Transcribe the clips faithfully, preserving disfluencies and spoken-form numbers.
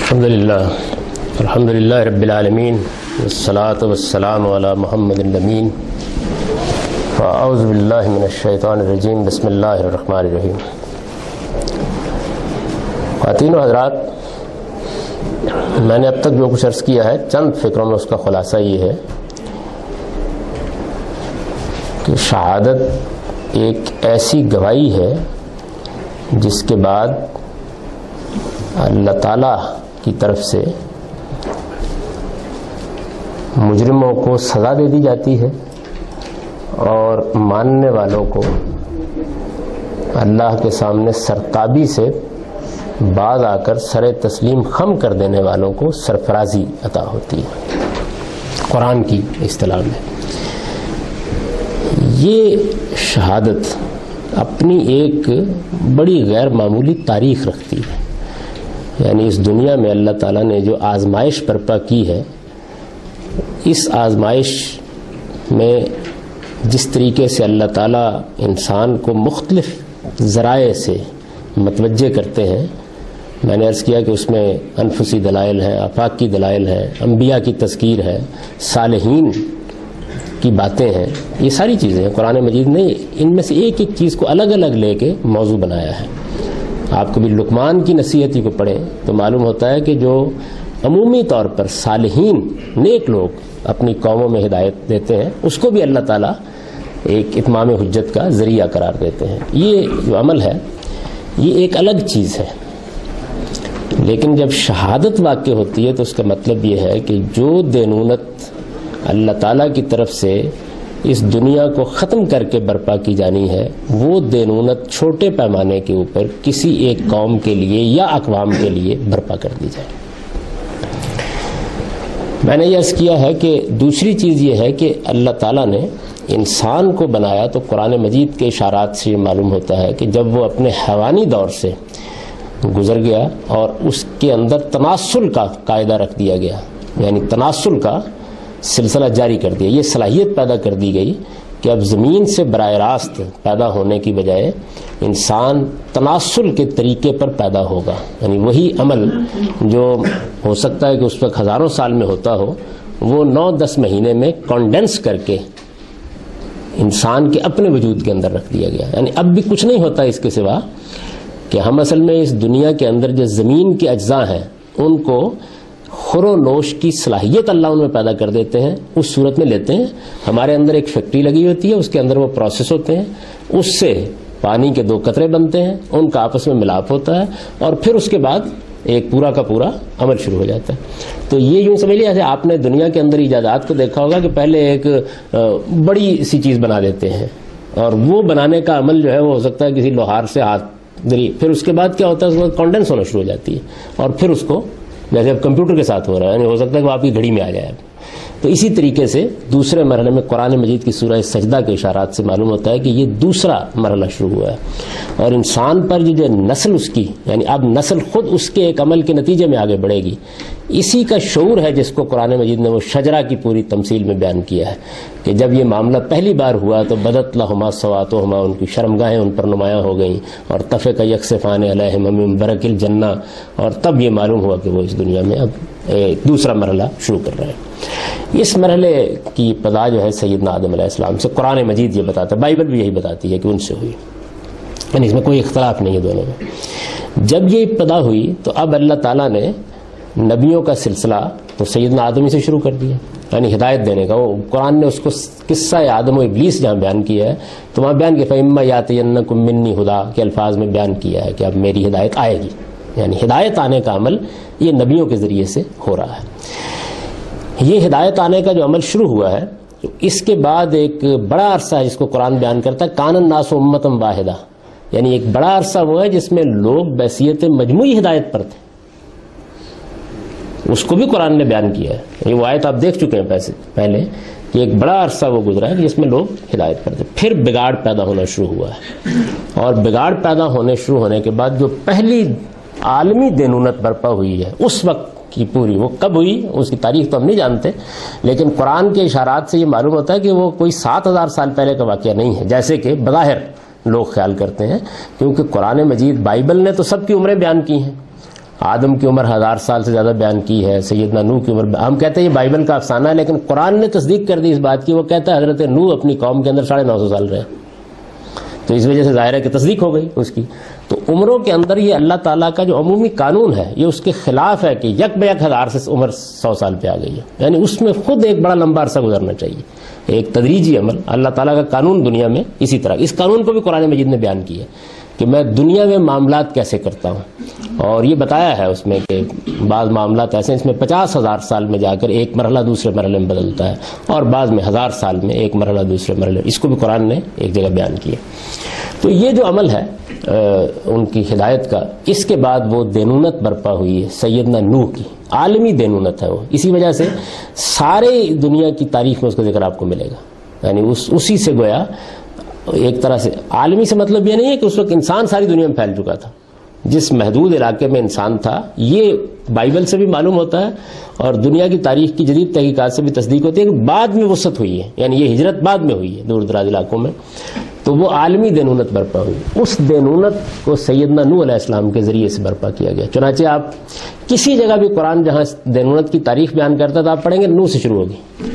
الحمدللہ الحمدللہ رب العالمین والصلاة والسلام علی محمد الامین فاعوذ باللہ من الشیطان الرجیم بسم اللہ الرحمن الرحیم۔ خواتین و حضرات، میں نے اب تک جو کچھ عرض کیا ہے چند فکروں میں اس کا خلاصہ یہ ہے کہ شہادت ایک ایسی گواہی ہے جس کے بعد اللہ تعالیٰ کی طرف سے مجرموں کو سزا دے دی جاتی ہے اور ماننے والوں کو اللہ کے سامنے سرتابی سے بعد آ کر سر تسلیم خم کر دینے والوں کو سرفرازی عطا ہوتی ہے قرآن کی اصطلاح میں۔ یہ شہادت اپنی ایک بڑی غیر معمولی تاریخ رکھتی ہے، یعنی اس دنیا میں اللہ تعالیٰ نے جو آزمائش برپا کی ہے، اس آزمائش میں جس طریقے سے اللہ تعالیٰ انسان کو مختلف ذرائع سے متوجہ کرتے ہیں، میں نے عرض کیا کہ اس میں انفسی دلائل ہیں، آفاق کی دلائل ہیں، انبیاء کی تذکیر ہے، صالحین کی باتیں ہیں، یہ ساری چیزیں ہیں۔ قرآن مجید نے ان میں سے ایک ایک چیز کو الگ الگ لے کے موضوع بنایا ہے۔ آپ کبھی لقمان کی نصیحت کو پڑھیں تو معلوم ہوتا ہے کہ جو عمومی طور پر صالحین نیک لوگ اپنی قوموں میں ہدایت دیتے ہیں، اس کو بھی اللہ تعالیٰ ایک اتمام حجت کا ذریعہ قرار دیتے ہیں۔ یہ جو عمل ہے یہ ایک الگ چیز ہے، لیکن جب شہادت واقع ہوتی ہے تو اس کا مطلب یہ ہے کہ جو دینونت اللہ تعالیٰ کی طرف سے اس دنیا کو ختم کر کے برپا کی جانی ہے، وہ دینونت چھوٹے پیمانے کے اوپر کسی ایک قوم کے لیے یا اقوام کے لیے برپا کر دی جائے۔ میں نے یہ عرض کیا ہے کہ دوسری چیز یہ ہے کہ اللہ تعالیٰ نے انسان کو بنایا تو قرآن مجید کے اشارات سے یہ معلوم ہوتا ہے کہ جب وہ اپنے حیوانی دور سے گزر گیا اور اس کے اندر تناسل کا قاعدہ رکھ دیا گیا، یعنی تناسل کا سلسلہ جاری کر دیا، یہ صلاحیت پیدا کر دی گئی کہ اب زمین سے براہ راست پیدا ہونے کی بجائے انسان تناسل کے طریقے پر پیدا ہوگا، یعنی وہی عمل جو ہو سکتا ہے کہ اس وقت ہزاروں سال میں ہوتا ہو، وہ نو دس مہینے میں کانڈنس کر کے انسان کے اپنے وجود کے اندر رکھ دیا گیا۔ یعنی اب بھی کچھ نہیں ہوتا اس کے سوا کہ ہم اصل میں اس دنیا کے اندر جو زمین کے اجزاء ہیں ان کو خور و نوش کی صلاحیت اللہ ان میں پیدا کر دیتے ہیں، اس صورت میں لیتے ہیں۔ ہمارے اندر ایک فیکٹری لگی ہوتی ہے، اس کے اندر وہ پروسیس ہوتے ہیں، اس سے پانی کے دو قطرے بنتے ہیں، ان کا آپس میں ملاپ ہوتا ہے اور پھر اس کے بعد ایک پورا کا پورا عمل شروع ہو جاتا ہے۔ تو یہ یوں سمجھ لیا، آپ نے دنیا کے اندر ایجادات کو دیکھا ہوگا کہ پہلے ایک بڑی سی چیز بنا دیتے ہیں اور وہ بنانے کا عمل جو ہے وہ ہو سکتا ہے کسی لوہار سے ہاتھ دری، پھر اس کے بعد کیا ہوتا ہے، اس کے بعد کانڈنس ہونا شروع ہو جاتی ہے اور پھر اس کو جیسے اب کمپیوٹر کے ساتھ ہو رہا ہے، یعنی ہو سکتا ہے کہ وہ آپ کی گھڑی میں آ جائے۔ تو اسی طریقے سے دوسرے مرحلے میں قرآن مجید کی سورہ سجدہ کے اشارات سے معلوم ہوتا ہے کہ یہ دوسرا مرحلہ شروع ہوا ہے اور انسان پر جو جو نسل اس کی، یعنی اب نسل خود اس کے ایک عمل کے نتیجے میں آگے بڑھے گی، اسی کا شعور ہے جس کو قرآن مجید نے وہ شجرہ کی پوری تمثیل میں بیان کیا ہے کہ جب یہ معاملہ پہلی بار ہوا تو بدت لہما سواتہما، ان کی شرمگاہیں ان پر نمایاں ہو گئیں اور طفق یکسفان علیہما من برق الجنہ، اور تب یہ معلوم ہوا کہ وہ اس دنیا میں اب دوسرا مرحلہ شروع کر رہے ہیں۔ اس مرحلے کی ابتدا جو ہے سیدنا آدم علیہ السلام سے قرآن مجید یہ بتاتا ہے، بائبل بھی یہی بتاتی ہے کہ ان سے ہوئی، یعنی اس میں کوئی اختلاف نہیں ہے دونوں میں۔ جب یہ ابتدا ہوئی تو اب اللہ تعالیٰ نے نبیوں کا سلسلہ تو سیدنا آدم ہی سے شروع کر دیا، یعنی ہدایت دینے کا۔ وہ قرآن نے اس کو قصہ آدم و ابلیس جہاں بیان کیا ہے تو وہاں بیان کیا فَإِمَّا يَأْتِيَنَّكُم مِّنِّي هُدًى کے الفاظ میں بیان کیا ہے کہ اب میری ہدایت آئے گی، یعنی ہدایت آنے کا عمل یہ نبیوں کے ذریعے سے ہو رہا ہے۔ یہ ہدایت آنے کا جو عمل شروع ہوا ہے، اس کے بعد ایک بڑا عرصہ ہے جس کو قرآن بیان کرتا ہے کان الناس امۃ واحدہ، یعنی ایک بڑا عرصہ وہ ہے جس میں لوگ بحیثیت مجموعی ہدایت پر تھے، اس کو بھی قرآن نے بیان کیا ہے۔ یہ وہ آیت آپ دیکھ چکے ہیں پیسے پہلے کہ ایک بڑا عرصہ وہ گزرا ہے جس میں لوگ ہدایت پر تھے، پھر بگاڑ پیدا ہونا شروع ہوا ہے اور بگاڑ پیدا ہونے شروع ہونے کے بعد جو پہلی عالمی دینونت برپا ہوئی ہے اس وقت کی پوری، وہ کب ہوئی اس کی تاریخ تو ہم نہیں جانتے، لیکن قرآن کے اشارات سے یہ معلوم ہوتا ہے کہ وہ کوئی سات ہزار سال پہلے کا واقعہ نہیں ہے جیسے کہ بظاہر لوگ خیال کرتے ہیں، کیونکہ قرآن مجید بائبل نے تو سب کی عمریں بیان کی ہیں۔ آدم کی عمر ہزار سال سے زیادہ بیان کی ہے، سیدنا نوح کی عمر، ہم کہتے ہیں یہ بائبل کا افسانہ ہے، لیکن قرآن نے تصدیق کر دی اس بات کی، وہ کہتا ہے حضرت نوح اپنی قوم کے اندر ساڑھے نو سو سال رہے، تو اس وجہ سے ظاہر ہے کہ تصدیق ہو گئی اس کی۔ تو عمروں کے اندر یہ اللہ تعالیٰ کا جو عمومی قانون ہے یہ اس کے خلاف ہے کہ یک بیک ہزار سے عمر سو سال پہ آ گئی ہے، یعنی اس میں خود ایک بڑا لمبا عرصہ گزرنا چاہیے، ایک تدریجی عمل۔ اللہ تعالیٰ کا قانون دنیا میں اسی طرح، اس قانون کو بھی قرآن مجید نے بیان کیا ہے کہ میں دنیا میں معاملات کیسے کرتا ہوں، اور یہ بتایا ہے اس میں کہ بعض معاملات ایسے ہیں اس میں پچاس ہزار سال میں جا کر ایک مرحلہ دوسرے مرحلے میں بدلتا ہے، اور بعض میں ہزار سال میں ایک مرحلہ دوسرے مرحلے، اس کو بھی قرآن نے ایک جگہ بیان کیا۔ تو یہ جو عمل ہے ان کی ہدایت کا، اس کے بعد وہ دینونت برپا ہوئی ہے سیدنا نوح کی، عالمی دینونت ہے وہ، اسی وجہ سے سارے دنیا کی تاریخ میں اس کا ذکر آپ کو ملے گا، یعنی اس اسی سے گویا ایک طرح سے عالمی سے مطلب یہ نہیں ہے کہ اس وقت انسان ساری دنیا میں پھیل چکا تھا، جس محدود علاقے میں انسان تھا یہ بائبل سے بھی معلوم ہوتا ہے اور دنیا کی تاریخ کی جدید تحقیقات سے بھی تصدیق ہوتی ہے کہ بعد میں وسعت ہوئی ہے، یعنی یہ ہجرت بعد میں ہوئی ہے دور دراز علاقوں میں، تو وہ عالمی دینونت برپا ہوئی، اس دینونت کو سیدنا نوح علیہ السلام کے ذریعے سے برپا کیا گیا۔ چنانچہ آپ کسی جگہ بھی قرآن جہاں دینونت کی تاریخ بیان کرتا تھا آپ پڑھیں گے نوح سے شروع ہوگی،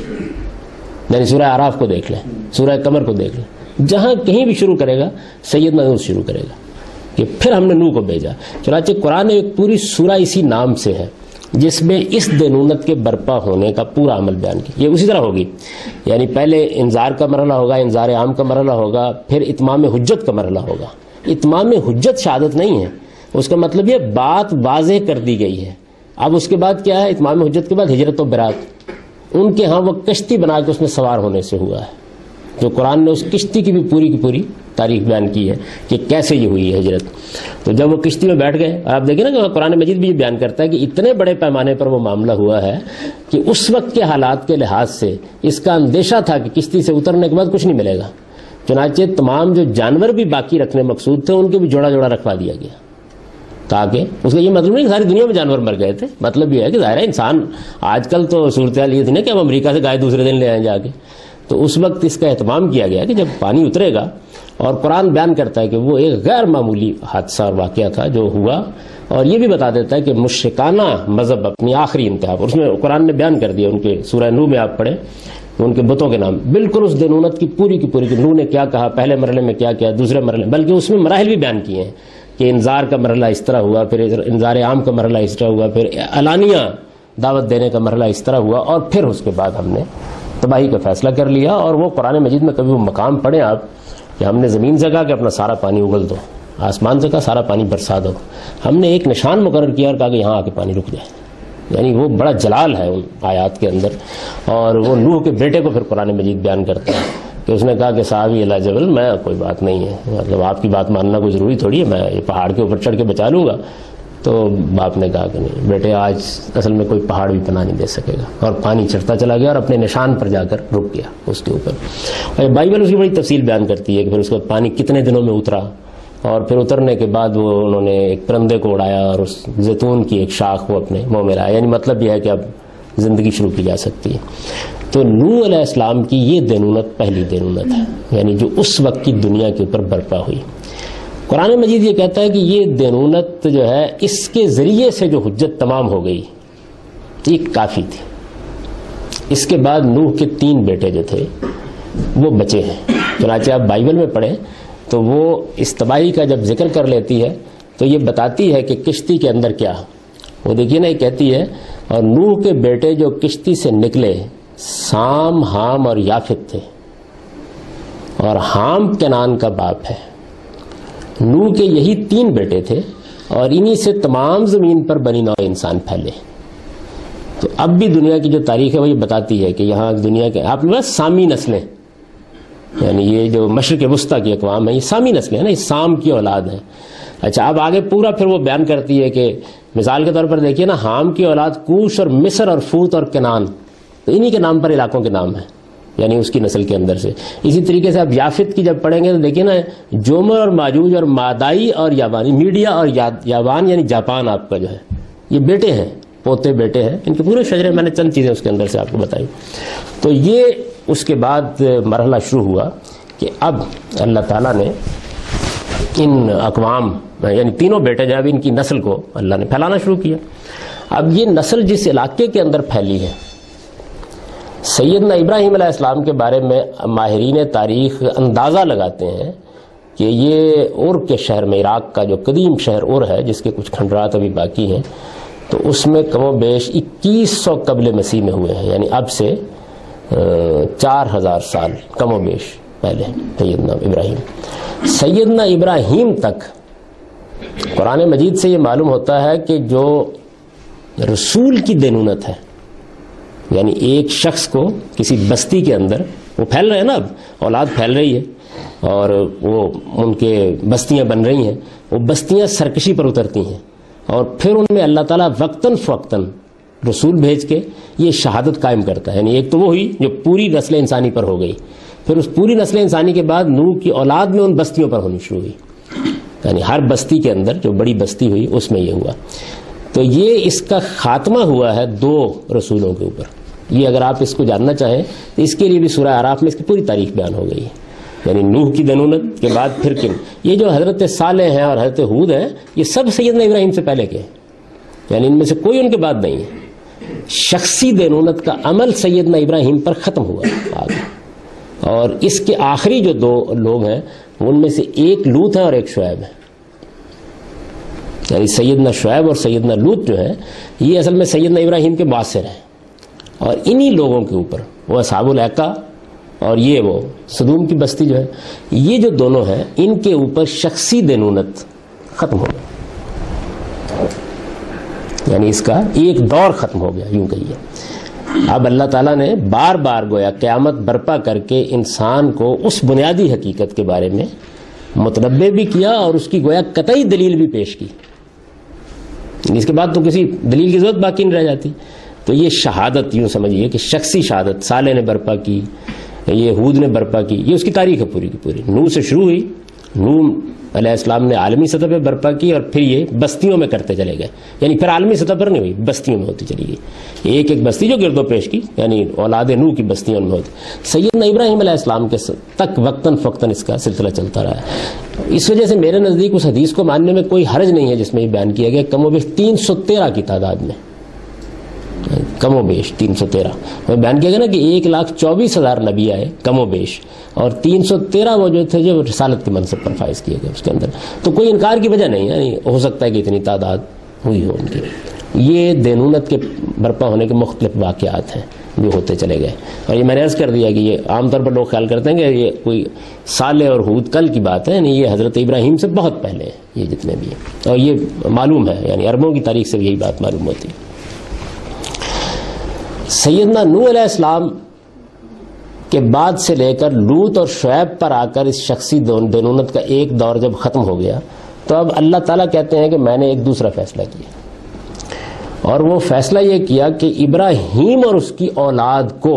یعنی سورہ اعراف کو دیکھ لیں، سورہ قمر کو دیکھ لیں، جہاں کہیں بھی شروع کرے گا سیدنا نوح شروع کرے گا کہ پھر ہم نے نوح کو بھیجا۔ چنانچہ قرآن نے ایک پوری سورہ اسی نام سے ہے جس میں اس دینونت کے برپا ہونے کا پورا عمل بیان کیا۔ یہ اسی طرح ہوگی، یعنی پہلے انذار کا مرحلہ ہوگا، انذار عام کا مرحلہ ہوگا، پھر اتمام حجت کا مرحلہ ہوگا۔ اتمام حجت شہادت نہیں ہے، اس کا مطلب یہ بات واضح کر دی گئی ہے۔ اب اس کے بعد کیا ہے؟ اتمام حجت کے بعد ہجرت و برات، ان کے ہاں وہ کشتی بنا کے اس میں سوار ہونے سے ہوا ہے، جو قرآن نے اس کشتی کی بھی پوری کی پوری تاریخ بیان کی ہے کہ کیسے یہ ہوئی ہے ہجرت۔ تو جب وہ کشتی میں بیٹھ گئے، آپ دیکھیں نا کہ قرآن مجید بھی یہ بیان کرتا ہے کہ اتنے بڑے پیمانے پر وہ معاملہ ہوا ہے کہ اس وقت کے حالات کے لحاظ سے اس کا اندیشہ تھا کہ کشتی سے اترنے کے بعد کچھ نہیں ملے گا، چنانچہ تمام جو جانور بھی باقی رکھنے مقصود تھے ان کے بھی جوڑا جوڑا رکھوا دیا گیا، تاکہ اس کا یہ مطلب نہیں کہ ساری دنیا میں جانور مر گئے تھے، مطلب یہ ہے کہ ظاہر ہے انسان، آج کل تو صورتحال یہ تھی نا کہ ہم امریکہ سے گائے دوسرے دن لے آئیں جا کے، تو اس وقت اس کا اہتمام کیا گیا کہ جب پانی اترے گا، اور قرآن بیان کرتا ہے کہ وہ ایک غیر معمولی حادثہ اور واقعہ تھا جو ہوا، اور یہ بھی بتا دیتا ہے کہ مشرکانہ مذہب اپنی آخری انتہا پر، اس میں قرآن نے بیان کر دیا ان کے سورہ نوح میں آپ پڑھیں ان کے بتوں کے نام، بالکل اس دینونت کی پوری کی پوری کہ نوح نے کیا کہا، پہلے مرحلے میں کیا کیا، دوسرے مرحلے، بلکہ اس میں مراحل بھی بیان کیے ہیں کہ انذار کا مرحلہ اس طرح ہوا، پھر انذار عام کا مرحلہ اس طرح ہوا، پھر علانیہ دعوت دینے کا مرحلہ اس طرح ہوا، اور پھر اس کے بعد ہم نے تباہی کا فیصلہ کر لیا۔ اور وہ قرآن مجید میں کبھی وہ مقام پڑھیں آپ کہ ہم نے زمین سے کہا کہ اپنا سارا پانی اگل دو، آسمان سے کہا سارا پانی برسا دو، ہم نے ایک نشان مقرر کیا اور کہا کہ یہاں آ کے پانی رک جائے، یعنی وہ بڑا جلال ہے ان آیات کے اندر۔ اور وہ نوح کے بیٹے کو پھر قرآن مجید بیان کرتا ہے کہ اس نے کہا کہ صحابی الا جبل، میں کوئی بات نہیں ہے، مطلب آپ کی بات ماننا کوئی ضروری تھوڑی ہے، میں یہ پہاڑ کے اوپر چڑھ کے بچا لوں گا۔ تو باپ نے کہا کہ نہیں بیٹے، آج اصل میں کوئی پہاڑ بھی پناہ نہیں دے سکے گا، اور پانی چڑھتا چلا گیا اور اپنے نشان پر جا کر رک گیا اس کے اوپر۔ اور بائبل اس کی بڑی تفصیل بیان کرتی ہے کہ پھر اس کے بعد پانی کتنے دنوں میں اترا، اور پھر اترنے کے بعد وہ انہوں نے ایک پرندے کو اڑایا اور اس زیتون کی ایک شاخ وہ اپنے منہ میں لایا، یعنی مطلب یہ ہے کہ اب زندگی شروع کی جا سکتی ہے۔ تو نوح علیہ السلام کی یہ دینونت پہلی دینونت ہے، یعنی جو اس وقت کی دنیا کے اوپر برپا ہوئی۔ قرآن مجید یہ کہتا ہے کہ یہ دینونت جو ہے اس کے ذریعے سے جو حجت تمام ہو گئی یہ کافی تھی۔ اس کے بعد نوح کے تین بیٹے جو تھے وہ بچے ہیں، چنانچہ آپ بائبل میں پڑھیں تو وہ اس تباہی کا جب ذکر کر لیتی ہے تو یہ بتاتی ہے کہ کشتی کے اندر کیا، وہ دیکھیے نا، یہ کہتی ہے اور نوح کے بیٹے جو کشتی سے نکلے سام، حام اور یافت تھے، اور حام کنعان کا باپ ہے۔ نوح کے یہی تین بیٹے تھے اور انہی سے تمام زمین پر بنی نوع انسان پھیلے۔ تو اب بھی دنیا کی جو تاریخ ہے وہ یہ بتاتی ہے کہ یہاں دنیا کے آپ نے سامی نسلیں، یعنی یہ جو مشرق وسطیٰ کی اقوام ہیں یہ سامی نسلیں ہیں نا، یہ سام کی اولاد ہیں۔ اچھا اب آگے پورا پھر وہ بیان کرتی ہے کہ مثال کے طور پر دیکھیے نا، حام کی اولاد کوش اور مصر اور فوت اور کنعان، تو انہی کے نام پر علاقوں کے نام ہیں، یعنی اس کی نسل کے اندر سے۔ اسی طریقے سے آپ یافت کی جب پڑھیں گے تو دیکھیں نا، جومر اور ماجوج اور مادائی اور یابانی، میڈیا اور یابان یعنی جاپان آپ کا جو ہے، یہ بیٹے ہیں، پوتے بیٹے ہیں، ان کے پورے شجرے، میں نے چند چیزیں اس کے اندر سے آپ کو بتائی۔ تو یہ اس کے بعد مرحلہ شروع ہوا کہ اب اللہ تعالیٰ نے ان اقوام یعنی تینوں بیٹے جو اب ان کی نسل کو اللہ نے پھیلانا شروع کیا. اب یہ نسل جس علاقے کے اندر پھیلی ہے، سیدنا ابراہیم علیہ السلام کے بارے میں ماہرین تاریخ اندازہ لگاتے ہیں کہ یہ اور کے شہر میں، عراق کا جو قدیم شہر اور ہے جس کے کچھ کھنڈرات ابھی باقی ہیں، تو اس میں کم و بیش اکیس سو قبل مسیح میں ہوئے ہیں، یعنی اب سے چار ہزار سال کم و بیش پہلے سیدنا ابراہیم. سیدنا ابراہیم تک قرآن مجید سے یہ معلوم ہوتا ہے کہ جو رسول کی دینونت ہے، یعنی ایک شخص کو کسی بستی کے اندر، وہ پھیل رہے ہیں نا، اب اولاد پھیل رہی ہے اور وہ ان کے بستیاں بن رہی ہیں، وہ بستیاں سرکشی پر اترتی ہیں اور پھر ان میں اللہ تعالیٰ وقتاً فوقتاً رسول بھیج کے یہ شہادت قائم کرتا ہے. یعنی ایک تو وہ ہوئی جو پوری نسل انسانی پر ہو گئی، پھر اس پوری نسل انسانی کے بعد نوح کی اولاد میں ان بستیوں پر ہونی شروع ہوئی، یعنی ہر بستی کے اندر جو بڑی بستی ہوئی اس میں یہ ہوا. تو یہ اس کا خاتمہ ہوا ہے دو رسولوں کے اوپر. یہ اگر آپ اس کو جاننا چاہیں تو اس کے لیے بھی سورہ اعراف میں اس کی پوری تاریخ بیان ہو گئی ہے. یعنی نوح کی دینونت کے بعد پھر کن، یہ جو حضرت صالح ہیں اور حضرت ہود ہیں، یہ سب سیدنا ابراہیم سے پہلے کے ہیں، یعنی ان میں سے کوئی ان کے بعد نہیں ہے. شخصی دینونت کا عمل سیدنا ابراہیم پر ختم ہوا آگے. اور اس کے آخری جو دو لوگ ہیں ان میں سے ایک لوط ہے اور ایک شعیب ہے. یعنی سیدنا شعیب اور سیدنا لوط جو ہے یہ اصل میں سیدنا ابراہیم کے معاصر ہیں، اور انہی لوگوں کے اوپر وہ اصحاب الایکا اور یہ وہ سدوم کی بستی جو ہے، یہ جو دونوں ہیں ان کے اوپر شخصی دینونت ختم ہو گئی. یعنی اس کا ایک دور ختم ہو گیا یوں کہیے. اب اللہ تعالیٰ نے بار بار گویا قیامت برپا کر کے انسان کو اس بنیادی حقیقت کے بارے میں متنبع بھی کیا اور اس کی گویا قطعی دلیل بھی پیش کی. اس کے بعد تو کسی دلیل کی ضرورت باقی نہیں رہ جاتی. تو یہ شہادت یوں سمجھیے کہ شخصی شہادت صالح نے برپا کی، یہ ہود نے برپا کی، یہ اس کی تاریخ ہے پوری کی پوری. نوح سے شروع ہوئی، نوح علیہ السلام نے عالمی سطح پہ برپا کی اور پھر یہ بستیوں میں کرتے چلے گئے. یعنی پھر عالمی سطح پر نہیں ہوئی، بستیوں میں ہوتی چلی گئی. ایک ایک بستی جو گرد و پیش کی، یعنی اولاد نوح کی بستیوں میں ہوتی. سیدنا ابراہیم علیہ السلام کے تک وقتاً فوقتاً اس کا سلسلہ چلتا رہا ہے. اس وجہ سے میرے نزدیک اس حدیث کو ماننے میں کوئی حرج نہیں ہے جس میں یہ بیان کیا گیا کم و بیش تین سو تیرہ کی تعداد میں، کم و بیش تین سو تیرہ بیان کیا گیا نا کہ ایک لاکھ چوبیس ہزار نبی آئے کم و بیش، اور تین سو تیرہ وہ جو تھے جو رسالت کے منصب پر فائز کیے گئے اس کے اندر. تو کوئی انکار کی وجہ نہیں ہے، یعنی ہو سکتا ہے کہ اتنی تعداد ہوئی ہو ان کی. یہ دینونت کے برپا ہونے کے مختلف واقعات ہیں جو ہوتے چلے گئے. اور یہ میں نے عرض کر دیا کہ یہ عام طور پر لوگ خیال کرتے ہیں کہ یہ کوئی صالح اور ہود کل کی بات ہے، یعنی یہ حضرت ابراہیم سے بہت پہلے ہیں یہ جتنے بھی ہیں. اور یہ معلوم ہے، یعنی عربوں کی تاریخ سے یہی بات معلوم ہوتی ہے. سیدنا نوح علیہ السلام کے بعد سے لے کر لوط اور شعیب پر آ کر اس شخصی دینونت کا ایک دور جب ختم ہو گیا تو اب اللہ تعالیٰ کہتے ہیں کہ میں نے ایک دوسرا فیصلہ کیا، اور وہ فیصلہ یہ کیا کہ ابراہیم اور اس کی اولاد کو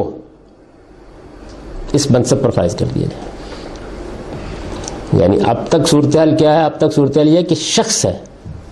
اس منصب پر فائز کر دیا جائے. یعنی اب تک صورتحال کیا ہے؟ اب تک صورتحال یہ ہے کہ شخص ہے،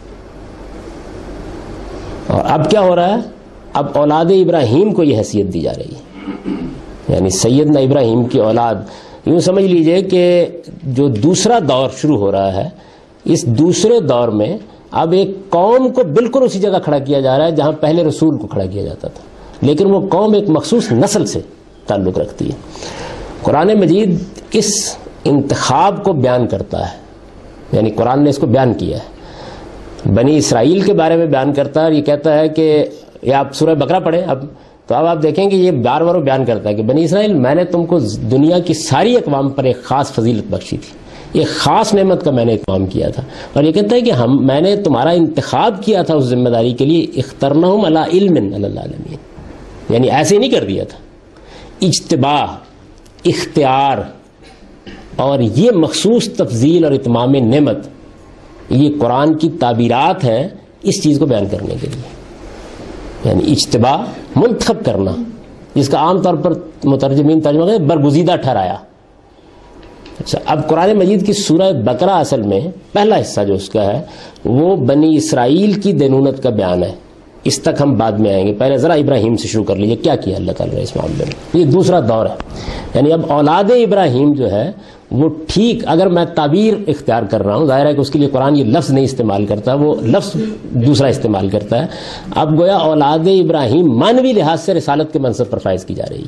اور اب کیا ہو رہا ہے؟ اب اولاد ابراہیم کو یہ حیثیت دی جا رہی ہے. یعنی سیدنا ابراہیم کی اولاد، یوں سمجھ لیجئے کہ جو دوسرا دور شروع ہو رہا ہے، اس دوسرے دور میں اب ایک قوم کو بالکل اسی جگہ کھڑا کیا جا رہا ہے جہاں پہلے رسول کو کھڑا کیا جاتا تھا، لیکن وہ قوم ایک مخصوص نسل سے تعلق رکھتی ہے. قرآن مجید اس انتخاب کو بیان کرتا ہے، یعنی قرآن نے اس کو بیان کیا ہے. بنی اسرائیل کے بارے میں بیان کرتا ہے، اور یہ کہتا ہے کہ یہ آپ سورہ بقرہ پڑھیں اب تو اب آپ دیکھیں کہ یہ بار بار بیان کرتا ہے کہ بنی اسرائیل میں نے تم کو دنیا کی ساری اقوام پر ایک خاص فضیلت بخشی تھی، ایک خاص نعمت کا میں نے اتمام کیا تھا. اور یہ کہتا ہے کہ ہم میں نے تمہارا انتخاب کیا تھا اس ذمہ داری کے لیے، اخترناہم علی علم علی العالمین. یعنی ایسے نہیں کر دیا تھا، اجتباء، اختیار اور یہ مخصوص تفضیل اور اتمام نعمت، یہ قرآن کی تعبیرات ہیں اس چیز کو بیان کرنے کے لیے. یعنی اجتباء، منتخب کرنا، جس کا عام طور پر مترجمین ترجمہ کرتے ہیں برگزیدہ ٹھہرایا. اچھا، اب قرآن مجید کی سورہ بقرہ اصل میں پہلا حصہ جو اس کا ہے وہ بنی اسرائیل کی دینونت کا بیان ہے. اس تک ہم بعد میں آئیں گے، پہلے ذرا ابراہیم سے شروع کر لیجیے، کیا کیا اللہ تعالیٰ نے اس معاملے میں۔ یہ دوسرا دور ہے، یعنی اب اولاد ابراہیم جو ہے وہ ٹھیک، اگر میں تعبیر اختیار کر رہا ہوں، ظاہر ہے کہ اس کے لیے قرآن یہ لفظ نہیں استعمال کرتا، وہ لفظ دوسرا استعمال کرتا ہے۔ اب گویا اولاد ابراہیم مانوی لحاظ سے رسالت کے منصب پر فائز کی جا رہی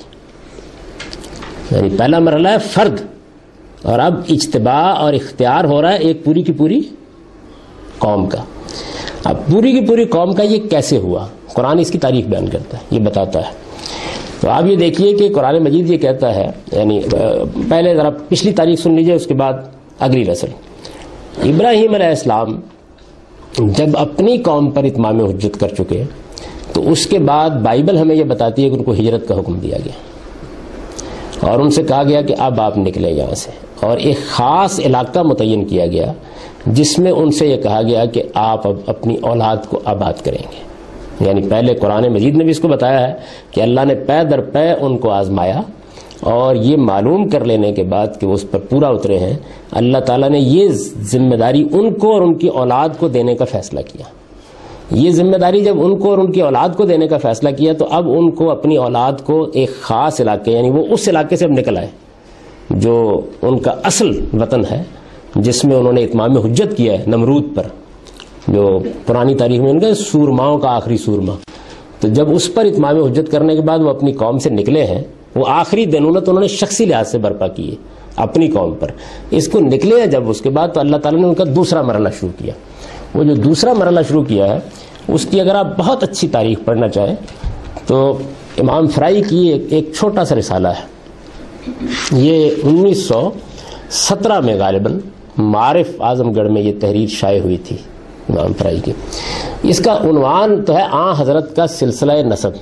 ہے، یعنی پہلا مرحلہ ہے فرد، اور اب اجتباء اور اختیار ہو رہا ہے ایک پوری کی پوری قوم کا۔ اب پوری کی پوری قوم کا یہ کیسے ہوا، قرآن اس کی تاریخ بیان کرتا ہے، یہ بتاتا ہے۔ تو آپ یہ دیکھیے کہ قرآن مجید یہ کہتا ہے، یعنی پہلے ذرا پچھلی تاریخ سن لیجئے، اس کے بعد اگلی نسل۔ ابراہیم علیہ السلام جب اپنی قوم پر اتمام حجت کر چکے تو اس کے بعد بائبل ہمیں یہ بتاتی ہے کہ ان کو ہجرت کا حکم دیا گیا، اور ان سے کہا گیا کہ اب آپ نکلیں یہاں سے، اور ایک خاص علاقہ متعین کیا گیا جس میں ان سے یہ کہا گیا کہ آپ اب اپنی اولاد کو آباد کریں گے۔ یعنی پہلے قرآن مجید نے بھی اس کو بتایا ہے کہ اللہ نے پے در پے ان کو آزمایا، اور یہ معلوم کر لینے کے بعد کہ وہ اس پر پورا اترے ہیں، اللہ تعالیٰ نے یہ ذمہ داری ان کو اور ان کی اولاد کو دینے کا فیصلہ کیا۔ یہ ذمہ داری جب ان کو اور ان کی اولاد کو دینے کا فیصلہ کیا تو اب ان کو اپنی اولاد کو ایک خاص علاقے، یعنی وہ اس علاقے سے اب نکل آئے جو ان کا اصل وطن ہے، جس میں انہوں نے اتمام حجت کیا ہے نمرود پر، جو پرانی تاریخ میں ان کا سورماؤں کا آخری سورما۔ تو جب اس پر اتمام حجت کرنے کے بعد وہ اپنی قوم سے نکلے ہیں، وہ آخری دنونت انہوں نے شخصی لحاظ سے برپا کی ہے اپنی قوم پر، اس کو نکلے ہیں جب، اس کے بعد تو اللہ تعالیٰ نے ان کا دوسرا مرحلہ شروع کیا۔ وہ جو دوسرا مرحلہ شروع کیا ہے اس کی اگر آپ بہت اچھی تاریخ پڑھنا چاہیں تو امام فرائی کی ایک چھوٹا سا رسالہ ہے، یہ انیس سو سترہ میں غالباً معارف اعظم گڑھ میں یہ تحریر شائع ہوئی تھی امام فرائی کی۔ اس کا عنوان تو ہے آن حضرت کا سلسلہ نسب،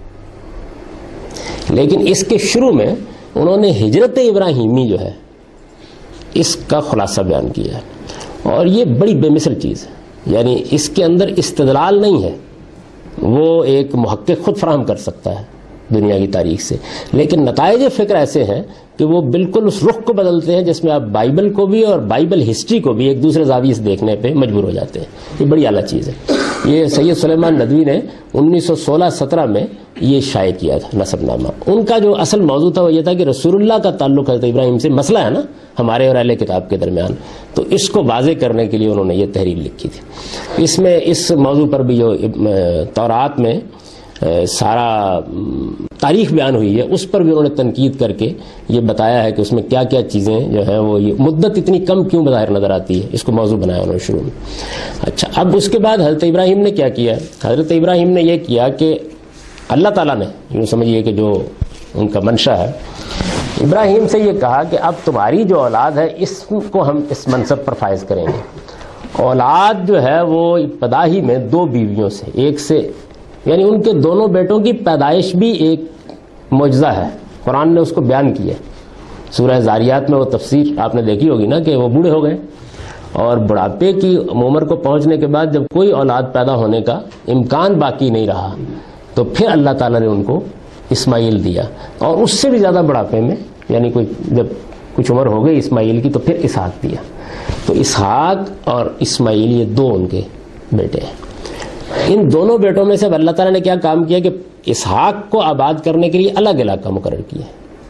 لیکن اس کے شروع میں انہوں نے ہجرت ابراہیمی جو ہے اس کا خلاصہ بیان کیا ہے، اور یہ بڑی بے مثل چیز ہے، یعنی اس کے اندر استدلال نہیں ہے، وہ ایک محقق خود فراہم کر سکتا ہے دنیا کی تاریخ سے، لیکن نتائج فکر ایسے ہیں کہ وہ بالکل اس رخ کو بدلتے ہیں جس میں آپ بائبل کو بھی اور بائبل ہسٹری کو بھی ایک دوسرے زاویے سے دیکھنے پہ مجبور ہو جاتے ہیں۔ یہ بڑی اعلیٰ چیز ہے۔ یہ سید سلیمان ندوی نے انیس سو سولہ سترہ میں یہ شائع کیا تھا نسب نامہ۔ ان کا جو اصل موضوع تھا وہ یہ تھا کہ رسول اللہ کا تعلق حضرت ابراہیم سے مسئلہ ہے نا ہمارے اور اہل کتاب کے درمیان، تو اس کو واضح کرنے کے لیے انہوں نے یہ تحریر لکھی تھی۔ اس میں اس موضوع پر بھی جو تورات میں سارا تاریخ بیان ہوئی ہے اس پر بھی انہوں نے تنقید کر کے یہ بتایا ہے کہ اس میں کیا کیا چیزیں جو ہیں وہ یہ مدت اتنی کم کیوں بظاہر نظر آتی ہے، اس کو موضوع بنایا انہوں نے شروع میں۔ اچھا، اب اس کے بعد حضرت ابراہیم نے کیا کیا؟ حضرت ابراہیم نے یہ کیا کہ اللہ تعالیٰ نے یوں سمجھیے کہ جو ان کا منشا ہے، ابراہیم سے یہ کہا کہ اب تمہاری جو اولاد ہے اس کو ہم اس منصب پر فائز کریں گے۔ اولاد جو ہے وہ ابتدا ہی میں دو بیویوں سے، ایک سے، یعنی ان کے دونوں بیٹوں کی پیدائش بھی ایک معجزہ ہے، قرآن نے اس کو بیان کیا۔ سورہ زاریات میں وہ تفسیر آپ نے دیکھی ہوگی نا کہ وہ بوڑھے ہو گئے، اور بڑھاپے کی عمر کو پہنچنے کے بعد جب کوئی اولاد پیدا ہونے کا امکان باقی نہیں رہا تو پھر اللہ تعالیٰ نے ان کو اسماعیل دیا، اور اس سے بھی زیادہ بڑھاپے میں، یعنی کوئی جب کچھ عمر ہو گئی اسماعیل کی تو پھر اسحاق دیا۔ تو اسحاق اور اسماعیل یہ دو ان کے بیٹے ہیں۔ ان دونوں بیٹوں میں سے اب اللہ تعالیٰ نے کیا کام کیا کہ اسحاق کو آباد کرنے کے لیے الگ علاقہ مقرر کیا۔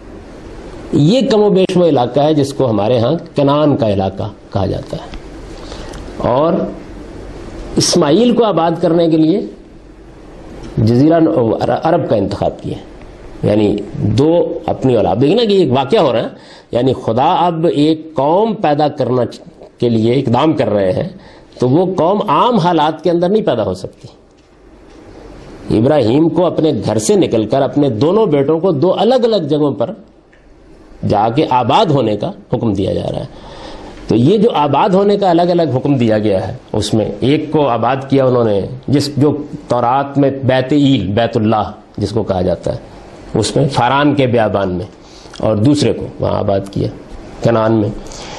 یہ کم و بیش وہ علاقہ ہے جس کو ہمارے ہاں کنعان کا علاقہ کہا جاتا ہے، اور اسماعیل کو آباد کرنے کے لیے جزیرہ عرب کا انتخاب کیا، یعنی دو اپنی اولاد۔ دیکھیں نا کہ ایک واقعہ ہو رہا ہے، یعنی خدا اب ایک قوم پیدا کرنا کے لیے اقدام کر رہے ہیں، تو وہ قوم عام حالات کے اندر نہیں پیدا ہو سکتی۔ ابراہیم کو اپنے گھر سے نکل کر اپنے دونوں بیٹوں کو دو الگ الگ جگہوں پر جا کے آباد ہونے کا حکم دیا جا رہا ہے۔ تو یہ جو آباد ہونے کا الگ الگ حکم دیا گیا ہے، اس میں ایک کو آباد کیا انہوں نے جس جو تورات میں بیت ایل، بیت اللہ جس کو کہا جاتا ہے، اس میں فاران کے بیابان میں، اور دوسرے کو وہاں آباد کیا کنعان میں۔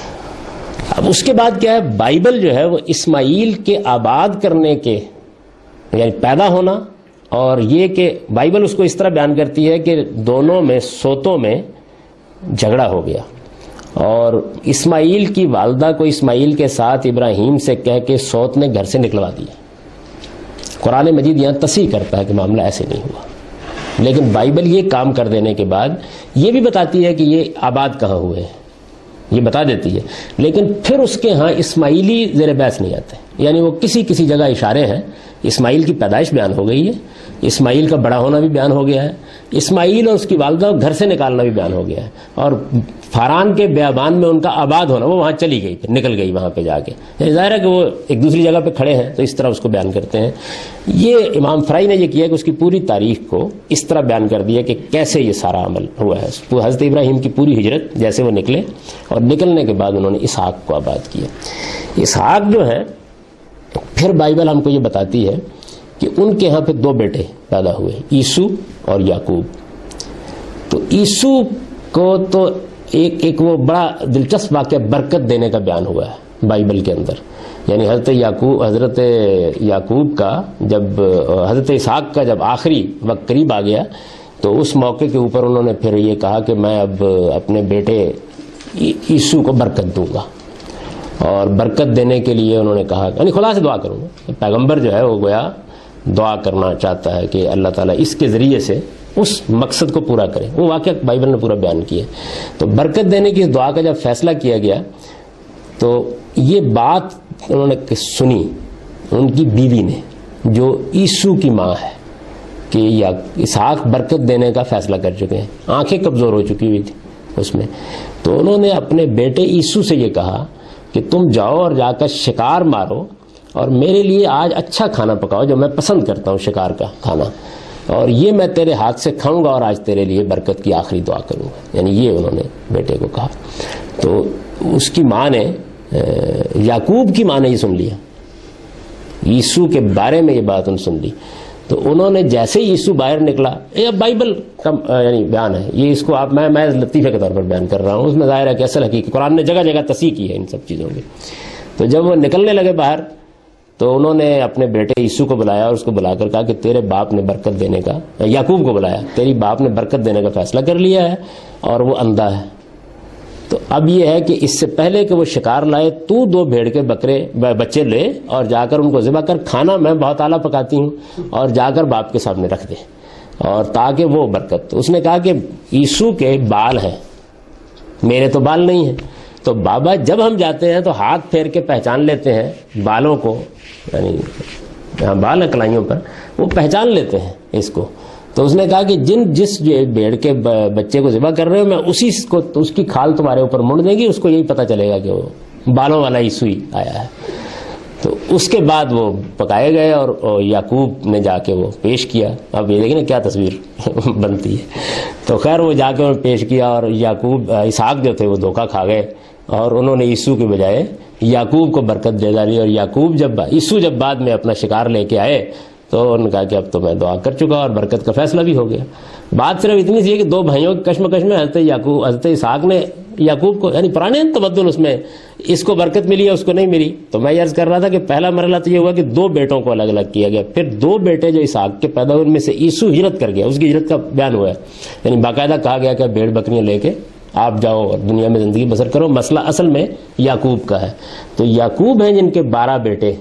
اب اس کے بعد کیا ہے، بائبل جو ہے وہ اسماعیل کے آباد کرنے کے، یعنی پیدا ہونا، اور یہ کہ بائبل اس کو اس طرح بیان کرتی ہے کہ دونوں میں سوتوں میں جھگڑا ہو گیا، اور اسماعیل کی والدہ کو اسماعیل کے ساتھ ابراہیم سے کہہ کے سوت نے گھر سے نکلوا دیا، قرآن مجید یہاں تصحیح کرتا ہے کہ معاملہ ایسے نہیں ہوا، لیکن بائبل یہ کام کر دینے کے بعد یہ بھی بتاتی ہے کہ یہ آباد کہاں ہوئے ہیں، یہ بتا دیتی ہے، لیکن پھر اس کے ہاں اسماعیلی زیر بحث نہیں آتے، یعنی وہ کسی کسی جگہ اشارے ہیں، اسماعیل کی پیدائش بیان ہو گئی ہے، اسماعیل کا بڑا ہونا بھی بیان ہو گیا ہے، اسماعیل اور اس کی والدہ گھر سے نکالنا بھی بیان ہو گیا ہے، اور فاران کے بیابان میں ان کا آباد ہونا، وہ وہاں چلی گئی، پھر نکل گئی وہاں پہ جا کے، ظاہر ہے کہ وہ ایک دوسری جگہ پہ کھڑے ہیں تو اس طرح اس کو بیان کرتے ہیں۔ یہ امام فرائی نے یہ کیا کہ اس کی پوری تاریخ کو اس طرح بیان کر دیا کہ کیسے یہ سارا عمل ہوا ہے۔ حضرت ابراہیم کی پوری ہجرت جیسے وہ نکلے، اور نکلنے کے بعد انہوں نے اسحاق کو آباد کیا۔ اسحاق جو ہے پھر بائبل ہم کو یہ بتاتی ہے کہ ان کے ہاں پہ دو بیٹے پیدا ہوئے، عیسو اور یعقوب۔ تو عیسو کو تو ایک ایک وہ بڑا دلچسپ واقعہ برکت دینے کا بیان ہوا ہے بائبل کے اندر، یعنی حضرت یعقوب حضرت یعقوب کا جب حضرت اسحاق کا جب آخری وقت قریب آ گیا تو اس موقع کے اوپر انہوں نے پھر یہ کہا کہ میں اب اپنے بیٹے عیسو کو برکت دوں گا، اور برکت دینے کے لیے انہوں نے کہا، یعنی خدا سے دعا کروں گا۔ پیغمبر جو ہے وہ گویا دعا کرنا چاہتا ہے کہ اللہ تعالیٰ اس کے ذریعے سے اس مقصد کو پورا کرے، وہ واقعہ بائبل نے پورا بیان کیا۔ تو برکت دینے کی دعا کا جب فیصلہ کیا گیا تو یہ بات انہوں نے سنی ان کی بیوی نے جو عیسو کی ماں ہے کہ یا اسحاق برکت دینے کا فیصلہ کر چکے ہیں، آنکھیں کمزور ہو چکی ہوئی تھی اس میں، تو انہوں نے اپنے بیٹے عیسو سے یہ کہا کہ تم جاؤ اور جا کر شکار مارو اور میرے لیے آج اچھا کھانا پکاؤ جو میں پسند کرتا ہوں شکار کا کھانا، اور یہ میں تیرے ہاتھ سے کھاؤں گا اور آج تیرے لیے برکت کی آخری دعا کروں گا، یعنی یہ انہوں نے بیٹے کو کہا۔ تو اس کی ماں نے، یعقوب کی ماں نے یہ سن لیا، عیسو کے بارے میں یہ بات انہوں نے سن لی، تو انہوں نے جیسے ہی عیسو باہر نکلا، یہ اب بائبل کا یعنی بیان ہے، یہ اس کو آپ میں میں لطیفے کے طور پر بیان کر رہا ہوں، اس میں ظاہر ہے کہ اصل حقیقت قرآن نے جگہ جگہ تصحیح کی ہے ان سب چیزوں کی۔ تو جب وہ نکلنے لگے باہر تو انہوں نے اپنے بیٹے عیسو کو بلایا اور اس کو بلا کر کہا کہ تیرے باپ نے برکت دینے کا، یعقوب کو بلایا، تیری باپ نے برکت دینے کا فیصلہ کر لیا ہے اور وہ اندھا ہے، تو اب یہ ہے کہ اس سے پہلے کہ وہ شکار لائے تو دو بھیڑ کے بکرے بچے لے اور جا کر ان کو ذبح کر، کھانا میں بہت اعلیٰ پکاتی ہوں، اور جا کر باپ کے سامنے رکھ دے، اور تاکہ وہ برکت۔ اس نے کہا کہ عیسو کے بال ہیں، میرے تو بال نہیں ہیں، تو بابا جب ہم جاتے ہیں تو ہاتھ پھیر کے پہچان لیتے ہیں بالوں کو، یعنی یہاں بال ہیں کلائیوں پر، وہ پہچان لیتے ہیں اس کو۔ تو اس نے کہا کہ جن جس بھیڑ کے بچے کو ذبح کر رہے ہو میں اسی کو، اس کی کھال تمہارے اوپر مڑ دے گی، اس کو یہی پتہ چلے گا کہ وہ بالوں والا عیسو ہی آیا ہے۔ تو اس کے بعد وہ پکائے گئے اور یعقوب نے جا کے وہ پیش کیا۔ اب یہ دیکھیں نا کیا تصویر بنتی ہے۔ تو خیر وہ جا کے انہوں نے پیش کیا، اور یعقوب اسحاق جو تھے وہ دھوکہ کھا گئے، اور انہوں نے عیسو کے بجائے یعقوب کو برکت دے ڈالی، اور یعقوب جب عیسو جب بعد میں اپنا شکار لے کے آئے تو انہوں نے کہا کہ اب تو میں دعا کر چکا اور برکت کا فیصلہ بھی ہو گیا۔ بات صرف اتنی سی ہے کہ دو بھائیوں کی کشمکش میں حضرت یعقوب حضرت اسحاق نے یعقوب کو، یعنی پرانے تبدل اس میں اس کو برکت ملی ہے اس کو نہیں ملی۔ تو میں یہ عرض کر رہا تھا کہ پہلا مرحلہ تو یہ ہوا کہ دو بیٹوں کو الگ الگ کیا گیا، پھر دو بیٹے جو اسحاق کے پیدا ہوئے ان میں سے عیسو ہجرت کر گیا، اس کی ہجرت کا بیان ہوا ہے، یعنی باقاعدہ کہا گیا کہ بھیڑ بکریاں لے کے آپ جاؤ اور دنیا میں زندگی بسر کرو۔ مسئلہ اصل میں یعقوب کا ہے۔ تو یعقوب ہیں جن کے بارہ بیٹے،